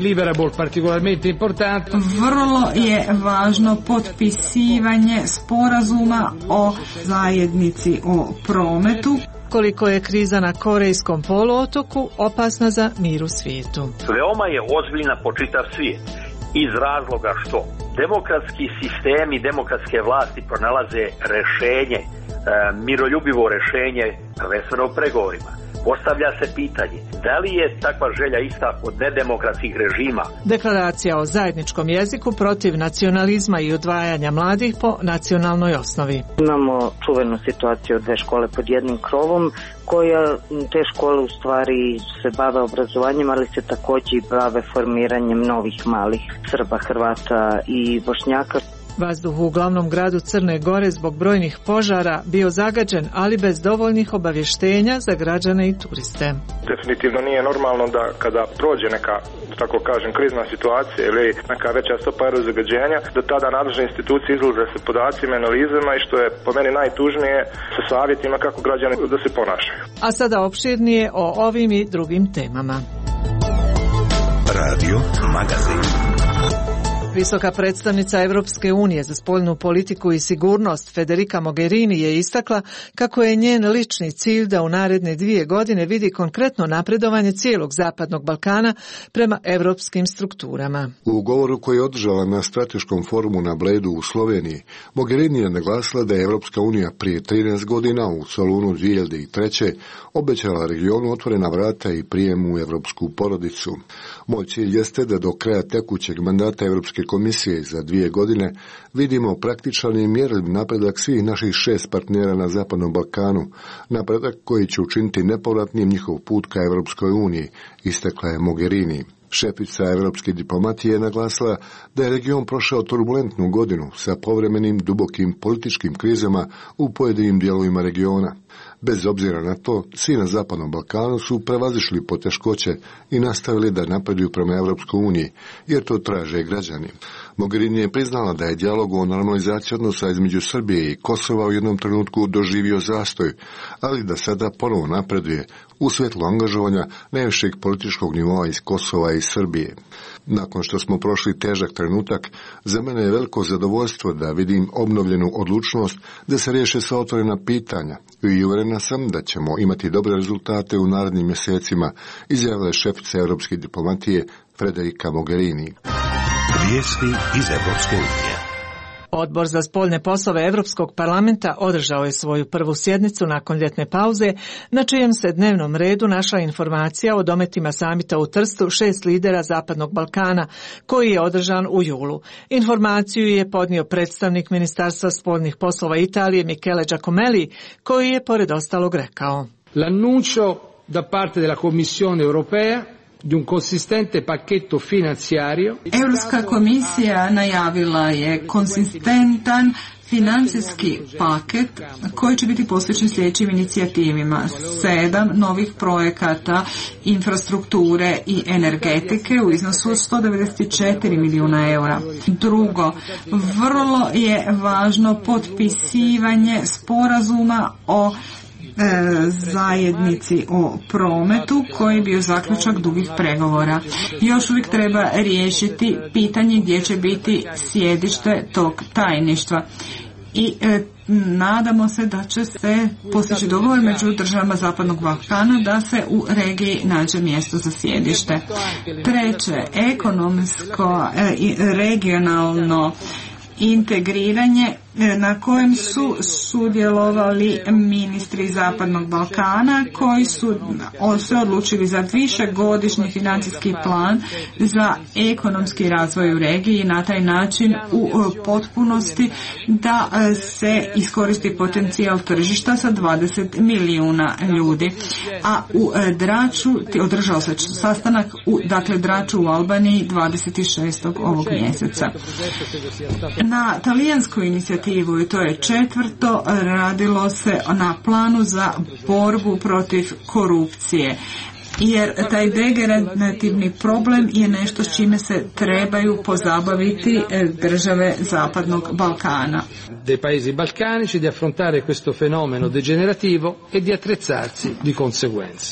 Vrlo je važno potpisivanje sporazuma o zajednici o prometu. Koliko je kriza na Korejskom poluotoku opasna za mir u svijetu. Veoma je ozbiljna po čitav svijet iz razloga što demokratski sistemi, demokratske vlasti pronalaze rešenje, miroljubivo rešenje, prvenstveno u pregovorima. Postavlja se pitanje, da li je takva želja ista od nedemokratskih režima? Deklaracija o zajedničkom jeziku protiv nacionalizma i odvajanja mladih po nacionalnoj osnovi. Imamo čuvenu situaciju od 2 škole pod jednim krovom, koja te škole u stvari se bave obrazovanjem, ali se također i bave formiranjem novih malih Srba, Hrvata i Bošnjaka. Vazduh u glavnom gradu Crne Gore zbog brojnih požara bio zagađen, ali bez dovoljnih obavještenja za građane i turiste. Definitivno nije normalno da kada prođe neka, tako kažem, krizna situacija ili neka veća stopa aerozagađenja, da tada nadležne institucije izlaze se podacima i analizama i što je po meni najtužnije sa savjetima kako građani da se ponašaju. A sada opširnije o ovim i drugim temama. Radio Magazin. Visoka predstavnica Evropske unije za spoljnu politiku i sigurnost Federica Mogherini je istakla kako je njen lični cilj da u naredne 2 godine vidi konkretno napredovanje cijelog Zapadnog Balkana prema evropskim strukturama. U govoru koji je održala na strateškom forumu na Bledu u Sloveniji, Mogherini je naglasila da je Evropska unija prije 13 godina u Solunu 2003. obećala regionu otvorena vrata i prijem u evropsku porodicu. Moj cilj jeste da do kraja tekućeg mandata Evropske komisije za 2 godine vidimo praktičan i mjerljiv napredak svih naših 6 partnera na Zapadnom Balkanu, napredak koji će učiniti nepovratnim njihov put ka Evropskoj uniji, istakla je Mogherini. Šefica evropske diplomatije je naglasila da je region prošao turbulentnu godinu sa povremenim dubokim političkim krizama u pojedinim dijelovima regiona. Bez obzira na to, svi na Zapadnom Balkanu su prevazišli poteškoće i nastavili da napreduju prema Evropskoj uniji, jer to traže građani. Mogherini je priznala da je dijalog o normalizaciji odnosa između Srbije i Kosova u jednom trenutku doživio zastoj, ali da sada ponovo napreduje u svjetlu angažovanja najvišeg političkog nivoa iz Kosova i Srbije. Nakon što smo prošli težak trenutak, za mene je veliko zadovoljstvo da vidim obnovljenu odlučnost da se riješe sva otvorena pitanja i uvjerena sam da ćemo imati dobre rezultate u narednim mjesecima, izjavila je šefica europske diplomatije Federica Mogherini. Vijesti iz Evropske unije. Odbor za spoljne poslove Europskog parlamenta održao je svoju prvu sjednicu nakon ljetne pauze, na čijem se dnevnom redu našla informacija o dometima samita u Trstu 6 lidera Zapadnog Balkana, koji je održan u julu. Informaciju je podnio predstavnik Ministarstva spoljnih poslova Italije Michele Giacomelli, koji je pored ostalog rekao: L'annuncio da parte della Commissione europea di un consistente pacchetto finanziario. Europska komisija najavila je konsistentan financijski paket koji će biti posvećen sljedećim inicijativima: 7 novih projekata infrastrukture i energetike u iznosu od 194 milijuna eura. Drugo, vrlo je važno potpisivanje sporazuma o zajednici o prometu koji je bio zaključak dugih pregovora. Još uvijek treba riješiti pitanje gdje će biti sjedište tog tajništva i nadamo se da će se postići dogovor među državama Zapadnog Balkana da se u regiji nađe mjesto za sjedište. Treće, ekonomsko i regionalno integriranje na kojem su sudjelovali ministri Zapadnog Balkana koji su se odlučili za višegodišnji financijski plan za ekonomski razvoj u regiji i na taj način u potpunosti da se iskoristi potencijal tržišta sa 20 milijuna ljudi. A u Draču održao se sastanak u Draču u Albaniji 26. ovog mjeseca. Na talijanskoj inicijativu, i to je četvrto, radilo se na planu za borbu protiv korupcije, jer taj degenerativni problem je nešto s čime se trebaju pozabaviti države Zapadnog Balkana. Dei paesi balcanici di affrontare questo fenomeno degenerativo e di attrezzarsi di conseguenza.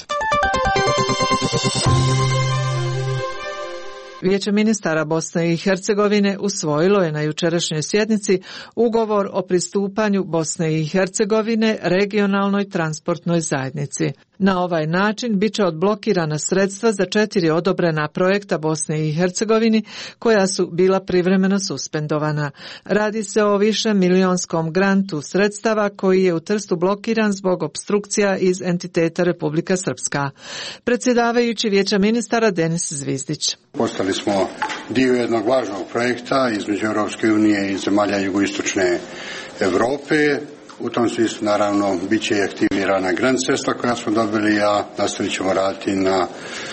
Vijeće ministara Bosne i Hercegovine usvojilo je na jučerašnjoj sjednici ugovor o pristupanju Bosne i Hercegovine regionalnoj transportnoj zajednici. Na ovaj način bit će odblokirana sredstva za 4 odobrena projekta Bosne i Hercegovini koja su bila privremeno suspendovana. Radi se o višemilijonskom grantu sredstava koji je u Trstu blokiran zbog opstrukcija iz entiteta Republika Srpska. Predsjedavajući Vijeća ministara Denis Zvizdić. Postali smo dio jednog važnog projekta između Europske unije i zemalja jugoistočne Europe. U tom smislu naravno bit će i aktivirana grant sredstva koja smo dobili, a nastavit ćemo raditi na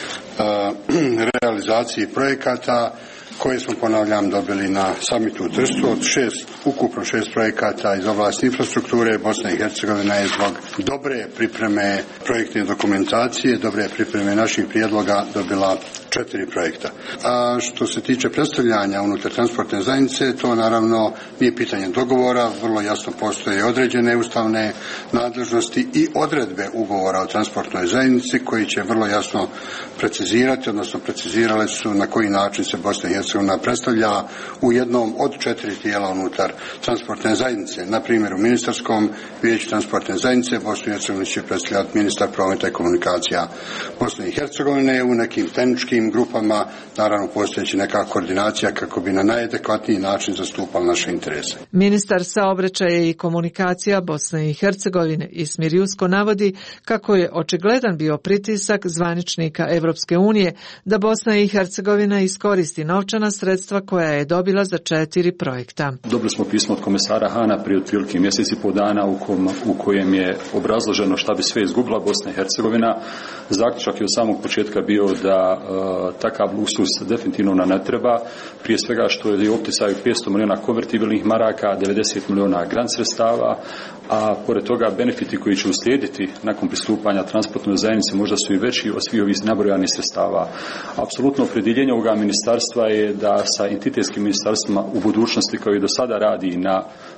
realizaciji projekata koje smo, ponavljam, dobili na samitu u Trstu. Od ukupno 6 projekata iz oblasti infrastrukture, Bosna i Hercegovina je zbog dobre pripreme projektne dokumentacije, dobre pripreme naših prijedloga dobila 4 projekta. A što se tiče predstavljanja unutar transportne zajednice, to naravno nije pitanje dogovora, vrlo jasno postoje određene ustavne nadležnosti i odredbe ugovora o transportnoj zajednici koji će vrlo jasno precizirati, odnosno precizirale su na koji način se Bosna i Hercegovina predstavlja u jednom od 4 tijela unutar transportne zajednice. Na primjer, u ministarskom vijeću transportne zajednice Bosnu i Hercegovinu će predstavljati ministar prometa i komunikacija Bosne i Hercegovine. U nekim tehničkim grupama naravno postojeći neka koordinacija kako bi na najadekvatniji način zastupali naše interese. Ministar saobraćaja i komunikacija Bosne i Hercegovine Ismir Jusko navodi kako je očigledan bio pritisak zvaničnika Evropske unije da Bosna i Hercegovina iskoristi novčana sredstva koja je dobila za 4 projekta. Dobili smo pismo od komesara Hana prije otprilike mjesec i pol dana u kojem je obrazloženo šta bi sve izgubila Bosna i Hercegovina. Zaključak je od samog početka bio da takav luksuz definitivno nam ne treba, prije svega što je u opticaju 500 milijuna konvertibilnih maraka, 90 milijuna grant sredstava, a pored toga benefiti koji će uslijediti nakon pristupanja transportnoj zajednici možda su i veći od svih ovih nabrojanih sredstava. Apsolutno opredjeljenje ovoga ministarstva je da sa entitetskim ministarstvima u budućnosti kao i do sada radi na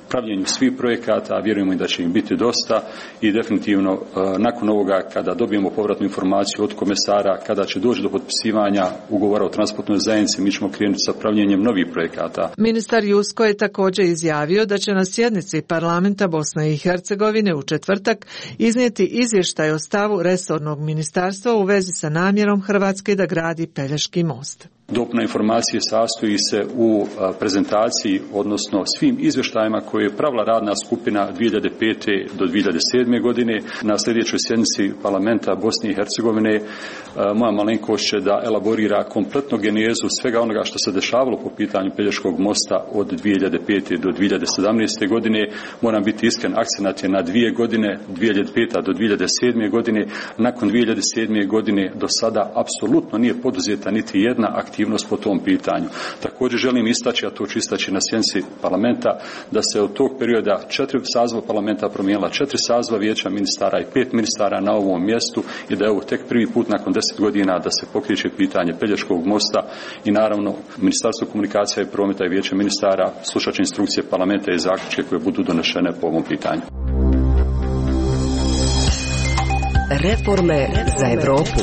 pravljenju svih projekata, a vjerujemo i da će im biti dosta i definitivno nakon ovoga kada dobijemo povratnu informaciju od komesara, kada će doći do potpisivanja ugovora o transportnoj zajednici, mi ćemo krenuti sa pravljenjem novih projekata. Ministar Jusko je također izjavio da će na sjednici parlamenta Bosne i Hercegovine u četvrtak iznijeti izvještaj o stavu resornog ministarstva u vezi sa namjerom Hrvatske da gradi Pelješki most. Dopuna informacije sastoji se u prezentaciji, odnosno svim izvještajima koje je pravila radna skupina 2005. do 2007. godine. Na sljedećoj sjednici parlamenta Bosne i Hercegovine moja malenkost će da elaborira kompletnu genezu svega onoga što se dešavalo po pitanju Pelješkog mosta od 2005. do 2017. godine. Moram biti iskren, akcenat je na 2 godine, 2005. do 2007. godine. Nakon 2007. godine do sada apsolutno nije poduzeta niti jedna aktivnost po tom pitanju. Također želim istaći, a to ću istaći na sjednici parlamenta, da se od tog perioda 4 saziva parlamenta promijenila, 4 saziva vijeća ministara i 5 ministara na ovom mjestu i da je ovo tek prvi put nakon 10 godina da se pokreće pitanje Pelješkog mosta i naravno Ministarstvo komunikacija i prometa i vijeće ministara slušat će instrukcije parlamenta i zaključke koje budu donešene po ovom pitanju. Reforme za Evropu.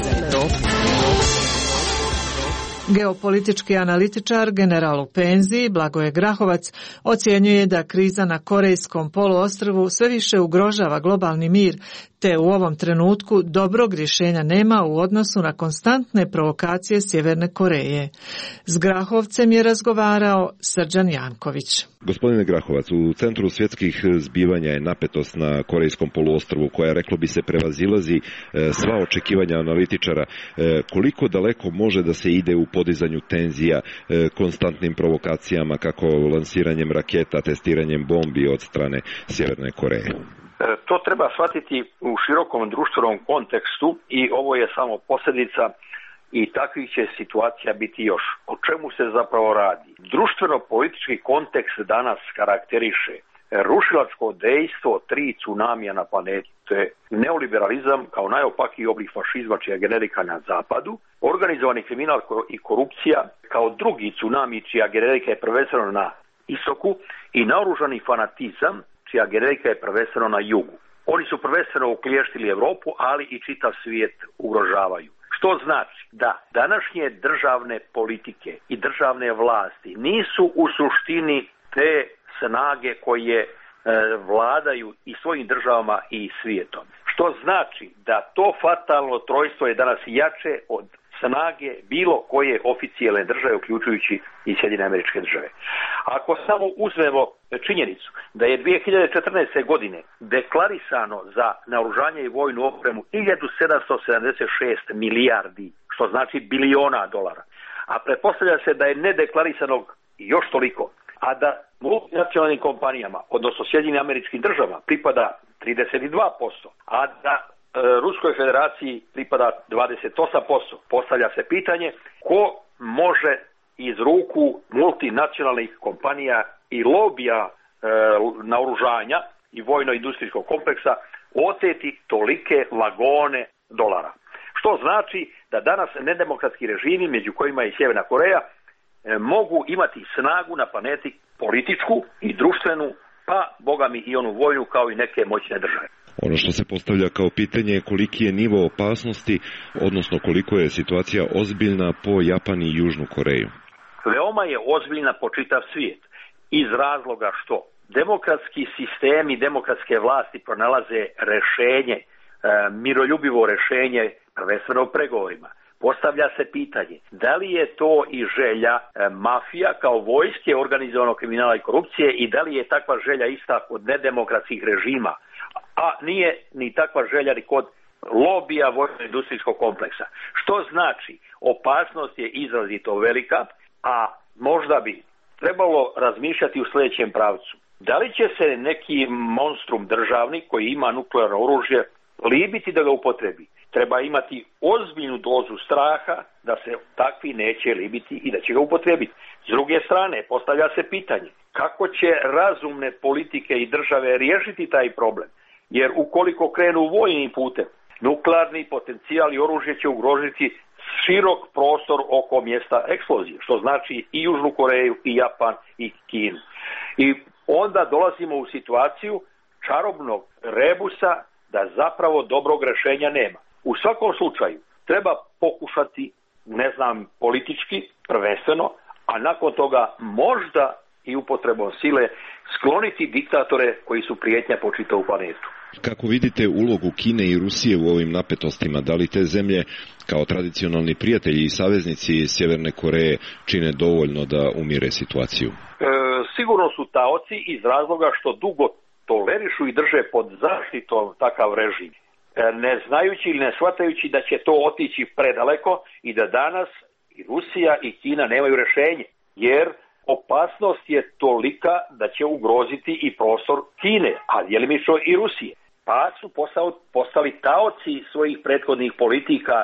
Geopolitički analitičar, general u penziji Blagoje Grahovac ocjenjuje da kriza na Korejskom poluostrvu sve više ugrožava globalni mir, te u ovom trenutku dobrog rješenja nema u odnosu na konstantne provokacije Sjeverne Koreje. S Grahovcem je razgovarao Srđan Janković. Gospodine Grahovac, u centru svjetskih zbivanja je napetost na Korejskom poluostrvu koja, reklo bi se, prevazilazi sva očekivanja analitičara. Koliko daleko može da se ide u podizanju tenzija, konstantnim provokacijama, kako lansiranjem raketa, testiranjem bombi od strane Sjeverne Koreje? To treba shvatiti u širokom društvenom kontekstu i ovo je samo posljedica i takvih će situacija biti još. O čemu se zapravo radi? Društveno-politički kontekst danas karakteriše rušilačko dejstvo 3 tsunamija na planeti. To je neoliberalizam kao najopakiji oblik fašizma čija generika na zapadu, organizovani kriminal i korupcija kao drugi tsunami čija generika je prvenstveno na istoku i naoružani fanatizam čija generika je prvenstveno na jugu. Oni su prvenstveno ukliještili Europu, ali i čitav svijet ugrožavaju. Što znači da današnje državne politike i državne vlasti nisu u suštini te snage koje vladaju i svojim državama i svijetom. Što znači da to fatalno trojstvo je danas jače od snage bilo koje oficijelne države, uključujući i Sjedinjene Američke Države. Ako samo uzmemo činjenicu da je 2014. godine deklarisano za naoružanje i vojnu opremu 1776 milijardi, što znači biliona dolara, a pretpostavlja se da je nedeklarisanog još toliko, a da multinacionalnim kompanijama, odnosno Sjedinjenim Američkim Državama, pripada 32%, a da Ruskoj federaciji pripada 28%. Postavlja se pitanje ko može iz ruku multinacionalnih kompanija i lobija naoružanja i vojno-industrijskog kompleksa oteti tolike vagone dolara. Što znači da danas nedemokratski režimi, među kojima je i Sjeverna Koreja, mogu imati snagu na planeti političku i društvenu, pa bogami i onu vojnu kao i neke moćne države. Ono što se postavlja kao pitanje je koliki je nivo opasnosti, odnosno koliko je situacija ozbiljna po Japan i Južnu Koreju. Veoma je ozbiljna po čitav svijet iz razloga što demokratski sistemi, demokratske vlasti pronalaze rješenje, miroljubivo rješenje, prvenstveno u pregovorima. Postavlja se pitanje, da li je to i želja mafija kao vojske organizovanog kriminala i korupcije i da li je takva želja ista kod nedemokratskih režima, a nije ni takva želja ni kod lobija vojno-industrijskog kompleksa. Što znači, opasnost je izrazito velika, a možda bi trebalo razmišljati u sljedećem pravcu. Da li će se neki monstrum državni koji ima nuklearno oružje libiti da ga upotrebi? Treba imati ozbiljnu dozu straha da se takvi neće libiti i da će ga upotrebiti. S druge strane, postavlja se pitanje kako će razumne politike i države riješiti taj problem. Jer ukoliko krenu vojnim putem, nuklearni potencijal i oružje će ugrožiti širok prostor oko mjesta eksplozije, što znači i Južnu Koreju, i Japan, i Kinu. I onda dolazimo u situaciju čarobnog rebusa da zapravo dobrog rešenja nema. U svakom slučaju treba pokušati, politički prvenstveno, a nakon toga možda i upotrebom sile skloniti diktatore koji su prijetnja po čitavu planetu. Kako vidite ulogu Kine i Rusije u ovim napetostima? Da li te zemlje kao tradicionalni prijatelji i saveznici Sjeverne Koreje čine dovoljno da umire situaciju? Sigurno su taoci iz razloga što dugo tolerišu i drže pod zaštitom takav režim, ne znajući ili ne shvatajući da će to otići predaleko i da danas i Rusija i Kina nemaju rešenje, jer opasnost je tolika da će ugroziti i prostor Kine, a djelimično i Rusije. Pa su postali taoci svojih prethodnih politika,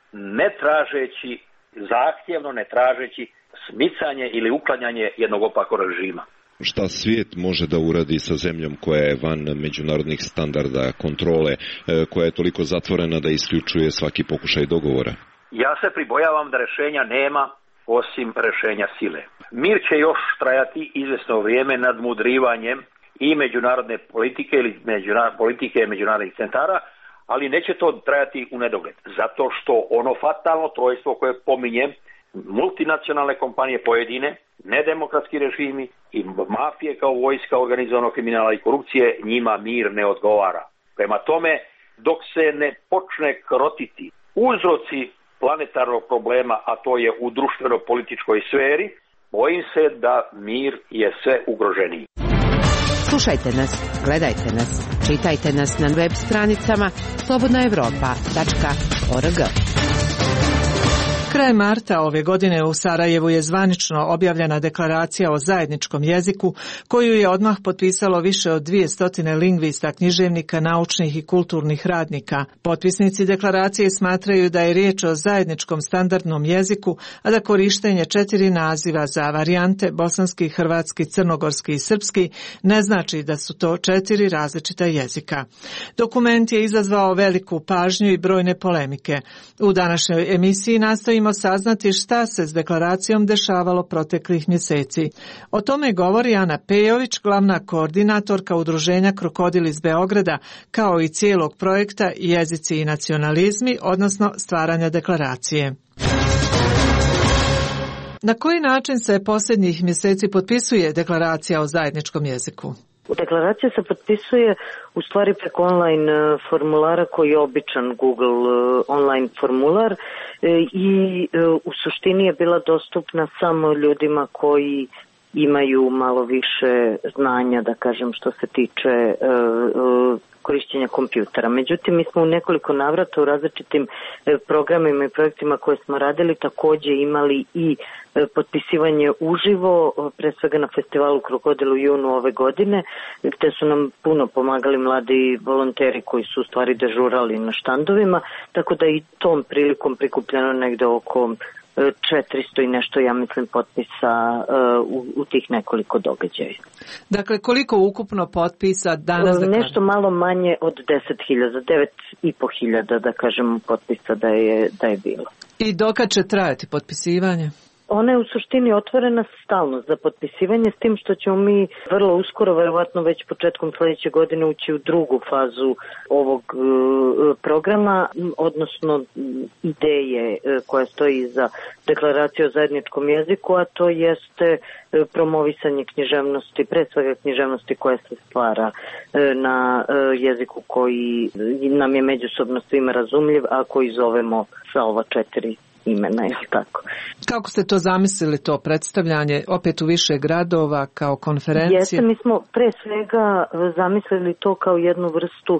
zahtjevno ne tražeći smicanje ili uklanjanje jednog opakog režima. Šta svijet može da uradi sa zemljom koja je van međunarodnih standarda kontrole, koja je toliko zatvorena da isključuje svaki pokušaj dogovora? Ja se pribojavam da rešenja nema osim rešenja sile. Mir će još trajati izvesno vrijeme nadmudrivanjem i međunarodne politike ili politike međunarodnih centara, ali neće to trajati u nedogled. Zato što ono fatalno trojstvo koje pominjem, multinacionalne kompanije pojedine, nedemokratski režimi i mafije kao vojska organizovanog kriminala i korupcije, njima mir ne odgovara. Prema tome, dok se ne počne krotiti uzroci planetarnog problema, a to je u društveno-političkoj sferi, bojim se da mir je sve ugroženiji. Slušajte nas, gledajte nas, čitajte nas na web stranicama slobodnaevropa.org. Krajem marta ove godine u Sarajevu je zvanično objavljena deklaracija o zajedničkom jeziku koju je odmah potpisalo više od 200 lingvista, književnika, naučnih i kulturnih radnika. Potpisnici deklaracije smatraju da je riječ o zajedničkom standardnom jeziku, a da korištenje 4 naziva za varijante bosanski, hrvatski, crnogorski i srpski ne znači da su to 4 različita jezika. Dokument je izazvao veliku pažnju i brojne polemike. U današnjoj emisiji nastojimo saznati šta se s deklaracijom dešavalo proteklih mjeseci. O tome govori Ana Pejović, glavna koordinatorka udruženja Krokodil iz Beograda, kao i cijelog projekta Jezici i nacionalizmi, odnosno stvaranja deklaracije. Na koji način se posljednjih mjeseci potpisuje deklaracija o zajedničkom jeziku? Deklaracija se potpisuje u stvari preko online formulara koji je običan Google online formular i u suštini je bila dostupna samo ljudima koji imaju malo više znanja, da kažem, što se tiče korištenja kompjutera. Međutim, mi smo u nekoliko navrata u različitim programima i projektima koje smo radili također imali i potpisivanje uživo, pre svega na festivalu Krokodil u junu ove godine, gdje su nam puno pomagali mladi volonteri koji su u stvari dežurali na štandovima, tako da i tom prilikom prikupljeno negde oko 400 i nešto, ja mislim, potpisa u tih nekoliko događaja. Dakle, koliko ukupno potpisa danas? Nešto malo manje od 10.000, 9.500, da kažem, potpisa da je bilo. I dokad će trajati potpisivanje? Ona je u suštini otvorena stalno za potpisivanje, s tim što ćemo mi vrlo uskoro, verovatno već početkom sljedeće godine, ući u drugu fazu ovog programa, odnosno ideje koja stoji za deklaraciju o zajedničkom jeziku, a to jeste promovisanje književnosti, pre svega književnosti koja se stvara na jeziku koji nam je međusobno svima razumljiv, a koji zovemo sa ova 4 imena, je li tako? Kako ste to zamislili, to predstavljanje, opet u više gradova, kao konferencije? Jeste, mi smo pre svega zamislili to kao jednu vrstu,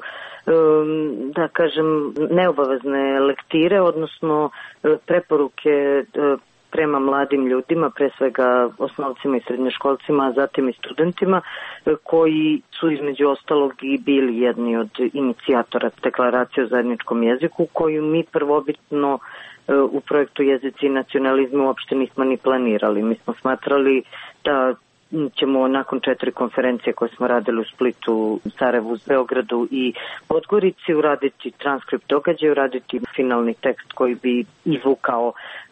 da kažem, neobavezne lektire, odnosno preporuke prema mladim ljudima, pre svega osnovcima i srednjoškolcima, a zatim i studentima, koji su između ostalog i bili jedni od inicijatora deklaracije o zajedničkom jeziku, koju mi prvobitno u projektu Jezici i nacionalizmi uopšte nismo ni planirali. Mi smo smatrali da ćemo nakon 4 konferencije koje smo radili u Splitu, Sarajevu, Beogradu i Podgorici uraditi transkript događaja, uraditi finalni tekst koji bi izvukao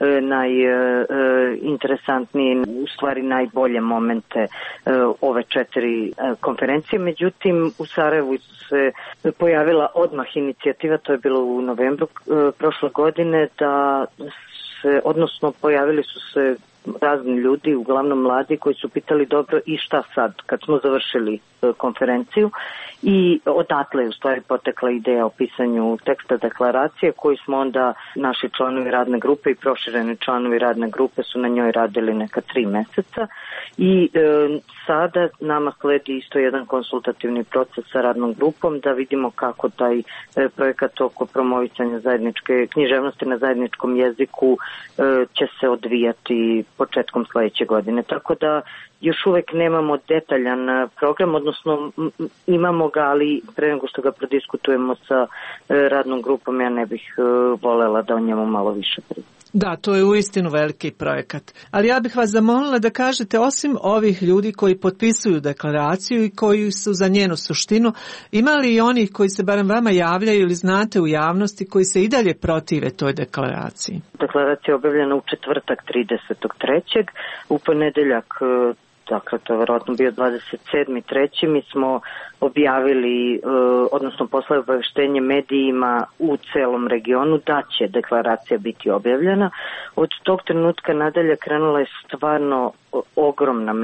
najinteresantnije, u stvari najbolje momente ove 4 konferencije. Međutim, u Sarajevu se pojavila odmah inicijativa, to je bilo u novembru prošle godine, odnosno pojavili su se razni ljudi, uglavnom mladi, koji su pitali dobro i šta sad kad smo završili konferenciju, i odatle je u stvari potekla ideja o pisanju teksta deklaracije koju smo onda naši članovi radne grupe i prošireni članovi radne grupe su na njoj radili neka 3 meseca i sada nama sledi isto jedan konsultativni proces sa radnom grupom da vidimo kako taj projekat oko promovisanja zajedničke književnosti na zajedničkom jeziku će se odvijati početkom sledeće godine. Tako da još uvek nemamo detaljan program, odnosno imamo ga, ali pre nego što ga prodiskutujemo sa radnom grupom, ja ne bih volela da o njemu malo više pričam. Da, to je uistinu veliki projekat. Ali ja bih vas zamolila da kažete, osim ovih ljudi koji potpisuju deklaraciju i koji su za njenu suštinu, ima li i onih koji se barem vama javljaju ili znate u javnosti koji se i dalje protive toj deklaraciji? Deklaracija je objavljena u četvrtak 30.3. U ponedeljak, dakle to je vjerojatno bio 27.3. mi smo objavili, odnosno poslali obaveštenje medijima u celom regionu da će deklaracija biti objavljena. Od tog trenutka nadalje krenula je stvarno ogromno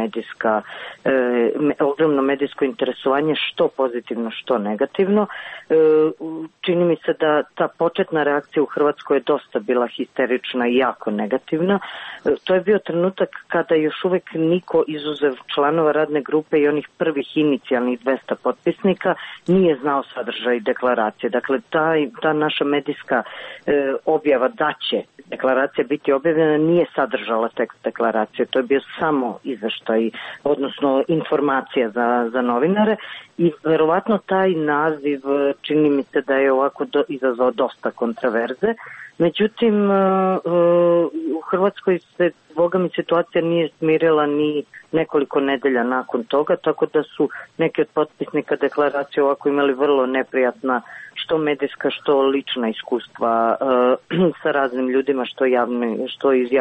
medijsko interesovanje, što pozitivno, što negativno. Čini mi se da ta početna reakcija u Hrvatskoj je dosta bila histerična i jako negativna. To je bio trenutak kada još uvek niko, izuzev članova radne grupe i onih prvih inicijalnih 200 potpisnika, nije znao sadržaj deklaracije. Dakle, ta naša medijska objava da će deklaracija biti objavljena nije sadržala tekst deklaracije. To je bio samo izveštaj, odnosno informacija za novinare i verovatno taj naziv čini mi se da je ovako izazvao dosta kontraverze. Međutim, u Hrvatskoj se, boga mi, situacija nije smirila ni nekoliko nedelja nakon toga, tako da su neki od potpisnika deklaracije ovako imali vrlo neprijatna što medijska, što lična iskustva sa raznim ljudima, što iz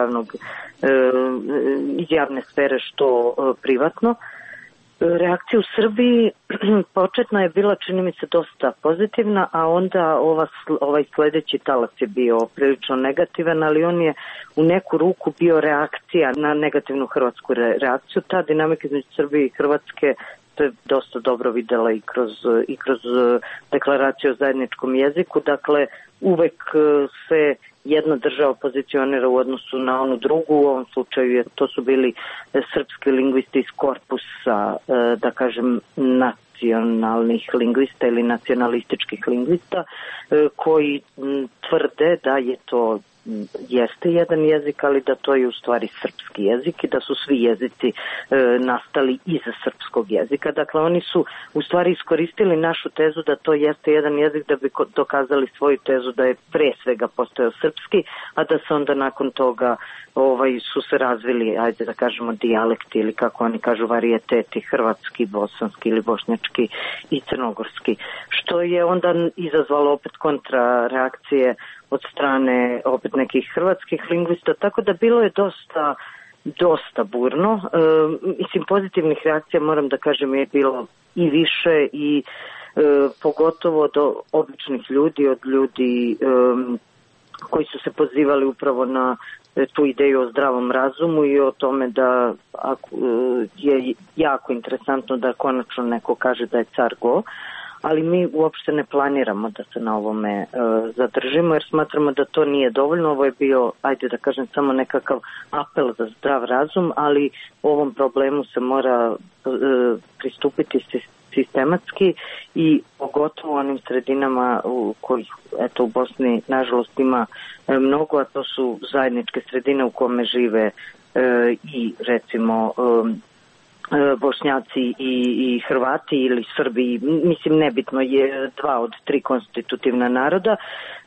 javne sfere, što privatno. Reakcija u Srbiji početna je bila, čini mi se, dosta pozitivna, a onda ovaj sledeći talac je bio prilično negativan, ali on je u neku ruku bio reakcija na negativnu hrvatsku reakciju. Ta dinamika između Srbije i Hrvatske to je dosta dobro videla i kroz deklaraciju o zajedničkom jeziku. Dakle, uvek se jedna država pozicionira u odnosu na onu drugu. U ovom slučaju to su bili srpski lingvisti iz korpusa, da kažem, nacionalnih lingvista ili nacionalističkih lingvista, koji tvrde da je to jeste jedan jezik, ali da to je u stvari srpski jezik i da su svi jezici nastali iza srpskog jezika. Dakle, oni su u stvari iskoristili našu tezu da to jeste jedan jezik da bi dokazali svoju tezu da je pre svega postojao srpski, a da se onda nakon toga su se razvili, ajde da kažemo, dijalekti ili kako oni kažu varijeteti, hrvatski, bosanski ili bošnjački i crnogorski, što je onda izazvalo opet kontra reakcije od strane opet nekih hrvatskih lingvista, tako da bilo je dosta burno. Mislim, pozitivnih reakcija, moram da kažem, je bilo i više i pogotovo od običnih ljudi, od ljudi koji su se pozivali upravo na tu ideju o zdravom razumu i o tome da je jako interesantno da konačno neko kaže da je car go, ali mi uopšte ne planiramo da se na ovome zadržimo jer smatramo da to nije dovoljno. Ovo je bio, ajde da kažem, samo nekakav apel za zdrav razum, ali ovom problemu se mora pristupiti sistematski i pogotovo u onim sredinama u kojih u Bosni nažalost ima mnogo, a to su zajedničke sredine u kome žive i recimo Bošnjaci i Hrvati ili Srbi, mislim nebitno je 2 od 3 konstitutivna naroda,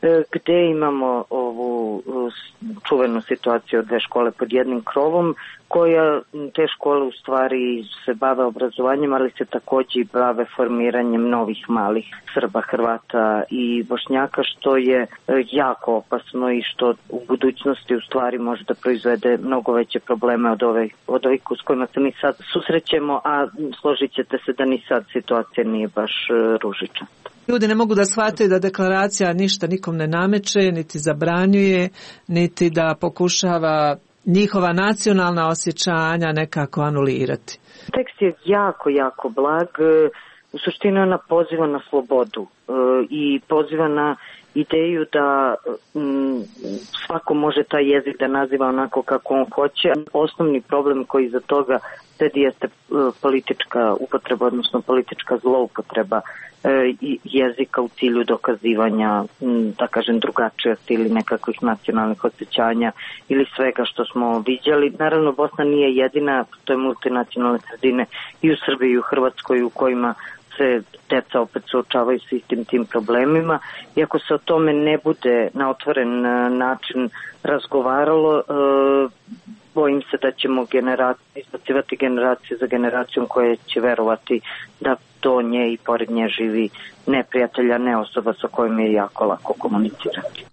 gde imamo ovu čuvenu situaciju od 2 škole pod jednim krovom koja te škole u stvari se bave obrazovanjem, ali se takođe i bave formiranjem novih malih Srba, Hrvata i Bošnjaka, što je jako opasno i što u budućnosti u stvari može da proizvede mnogo veće probleme od ovih s kojima se mi sad susrećemo, a složit ćete se da ni sad situacija nije baš ružičasta. Ljudi ne mogu da shvate da deklaracija ništa nikom ne nameće, niti zabranjuje, niti da pokušava njihova nacionalna osjećanja nekako anulirati. Tekst je jako, jako blag. U suštini ona poziva na slobodu i poziva na ideju da svako može taj jezik da naziva onako kako on hoće. Osnovni problem koji iza toga sledi jeste politička upotreba, odnosno politička zloupotreba jezika u cilju dokazivanja, da kažem, drugačijosti ili nekakvih nacionalnih osjećanja ili svega što smo viđali. Naravno, Bosna nije jedina, to je multinacionalne sredine i u Srbiji i u Hrvatskoj u kojima se deca opet suočavaju s istim tim problemima. I ako se o tome ne bude na otvoren način razgovaralo, bojim se da ćemo izbacivati generaciju za generacijom koja će verovati da do nje i pored nje živi neprijatelja, ne osoba sa kojim je jako lako komunicirati.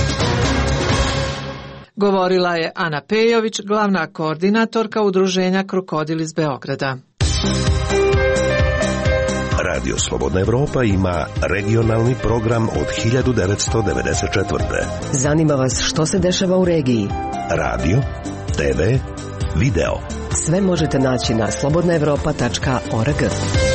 Govorila je Ana Pejović, glavna koordinatorka udruženja Krokodil iz Beograda. Radio Slobodna Evropa ima regionalni program od 1994. Zanima vas što se dešava u regiji? Radio, TV, video. Sve možete naći na slobodnaevropa.org.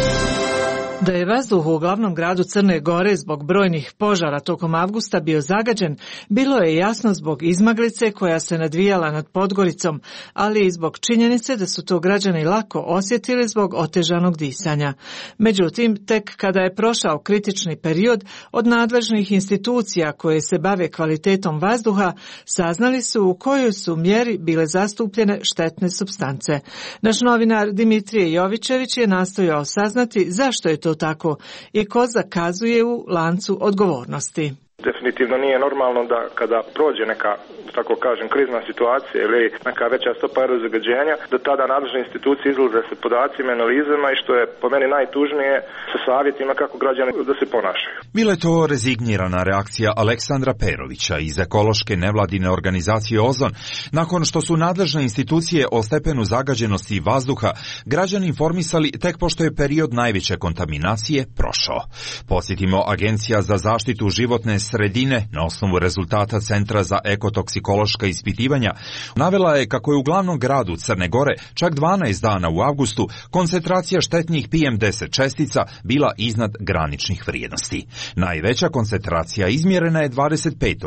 Da je vazduh u glavnom gradu Crne Gore zbog brojnih požara tokom avgusta bio zagađen, bilo je jasno zbog izmaglice koja se nadvijala nad Podgoricom, ali i zbog činjenice da su to građani lako osjetili zbog otežanog disanja. Međutim, tek kada je prošao kritični period, od nadležnih institucija koje se bave kvalitetom vazduha, saznali su u kojoj su mjeri bile zastupljene štetne supstance. Naš novinar Dimitrije Jovićević je nastojao saznati zašto je to tako i ko zakazuje u lancu odgovornosti. Definitivno nije normalno da kada prođe neka, tako kažem, krizna situacija ili neka veća stopa aerozagađenja, da tada nadležne institucije izlaze sa podacima i analizama i što je po meni najtužnije sa savjetima kako građani da se ponašaju. Bila je to rezignirana reakcija Aleksandra Perovića iz ekološke nevladine organizacije Ozon, nakon što su nadležne institucije o stepenu zagađenosti vazduha građani informisali tek pošto je period najveće kontaminacije prošao. Podsjetimo, Agencija za zaštitu životne sredine na osnovu rezultata Centra za ekotoksikološka ispitivanja navela je kako je u glavnom gradu Crne Gore čak 12 dana u avgustu koncentracija štetnih PM10 čestica bila iznad graničnih vrijednosti. Najveća koncentracija izmjerena je 25.,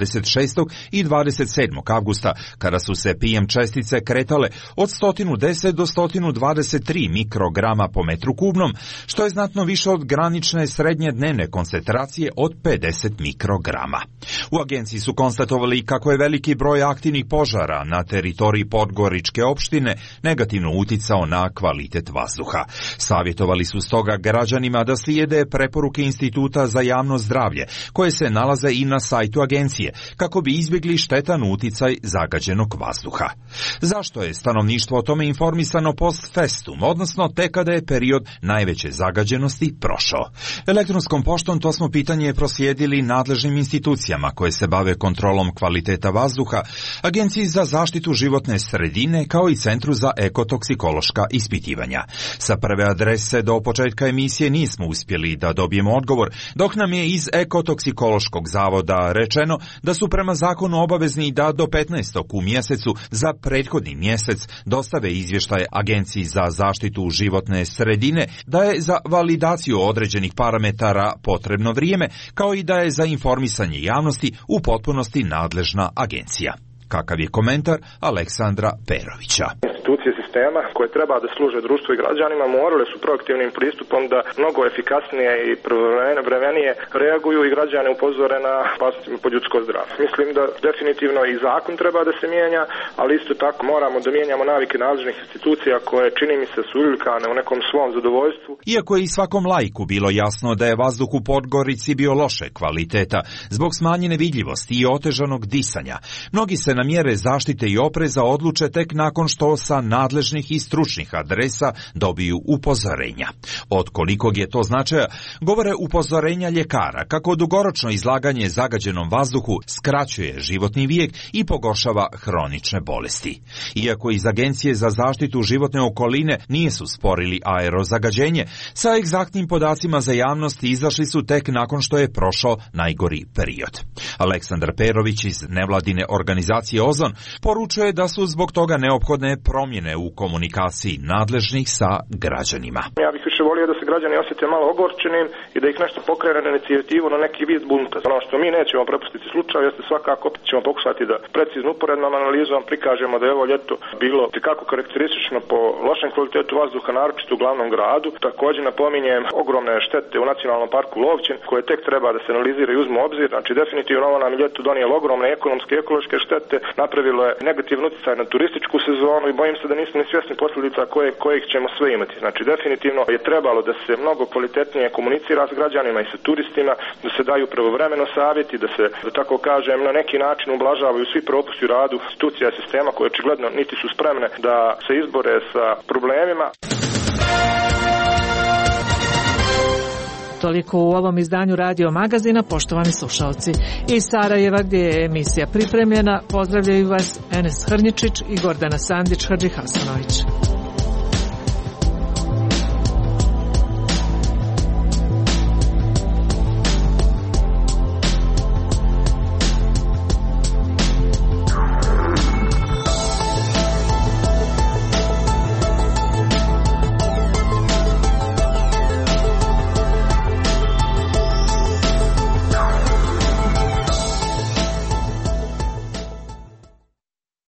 26. i 27. avgusta, kada su se PM čestice kretale od 110 do 123 mikrograma po metru kubnom, što je znatno više od granične srednje dnevne koncentracije od 50 mikrograma. U agenciji su konstatovali kako je veliki broj aktivnih požara na teritoriji Podgoričke opštine negativno uticao na kvalitet vazduha. Savjetovali su stoga građanima da slijede preporuke Instituta za javno zdravlje, koje se nalaze i na sajtu agencije, kako bi izbjegli štetan uticaj zagađenog vazduha. Zašto je stanovništvo o tome informisano post festum, odnosno tek kada je period najveće zagađenosti prošao? Elektronskom poštom to smo pitanje proslijedili nadležnim institucijama koje se bave kontrolom kvaliteta vazduha, Agenciji za zaštitu životne sredine kao i Centru za ekotoksikološka ispitivanja. Sa prve adrese do početka emisije nismo uspjeli da dobijemo odgovor, dok nam je iz ekotoksikološkog zavoda rečeno da su prema zakonu obavezni da do 15. u mjesecu za prethodni mjesec dostave izvještaje Agenciji za zaštitu životne sredine, da je za validaciju određenih parametara potrebno vrijeme, kao i da je za informisanje javnosti u potpunosti nadležna agencija. Kakav je komentar Aleksandra Perovića? Institucije se sistema koje treba da služe društvu i građanima morale su proaktivnim pristupom da mnogo efikasnije i pravovremnije reaguju i građane upozore na opasnosti po ljudsko zdravlje. Mislim da definitivno i zakon treba da se mijenja, ali isto tako moramo da mijenjamo navike nadležnih institucija koje, čini mi se, su uljuljkane u nekom svom zadovoljstvu. Iako je i svakom laiku bilo jasno da je vazduh u Podgorici bio loše kvaliteta zbog smanjene vidljivosti i otežanog disanja, mnogi se na mjere zaštite i opreza odluče tek nakon što sa nadležnih i stručnih adresa dobiju upozorenja. Od kolikog je to značaja, govore upozorenja ljekara kako dugoročno izlaganje zagađenom vazduhu skraćuje životni vijek i pogoršava hronične bolesti. Iako iz Agencije za zaštitu životne okoline nisu sporili aerozagađenje, sa egzaktnim podacima za javnost izašli su tek nakon što je prošao najgori period. Aleksandar Perović iz nevladine organizacije Ozon poručuje da su zbog toga neophodne promjene u komunikaciji nadležnih sa građanima. Ja bih više volio da se građani osjete malo ogorčenim i da ih nešto pokrene na inicijativu na neki vid bunta. Ono što mi nećemo prepustiti slučaju jeste svakako ćemo pokušati da precizno uporednom analizom prikažemo da je ovo ljeto bilo kako karakteristično po lošem kvalitetu vazduha, naročito u glavnom gradu. Također napominjem ogromne štete u Nacionalnom parku Lovćin koje tek treba da se analizira i uzme u obzir. Znači definitivno ovo nam je ljeto donijelo ogromne ekonomske i ekološke štete, napravilo je negativan utjecaj na turističku sezonu i bojim se da nismo ni svjesni posljedica kojih ćemo sve imati. Znači definitivno je trebalo da se mnogo kvalitetnije komunicira s građanima i sa turistima, da se daju pravovremeno savjeti, da se, da tako kažem, na neki način ublažavaju svi propusti u radu institucija i sistema koje očigledno niti su spremne da se izbore sa problemima. Toliko u ovom izdanju Radio Magazina, poštovani slušalci. Iz Sarajeva, gdje je emisija pripremljena, pozdravljaju vas Enes Hrnjičić i Gordana Sandić Hadžihasanović.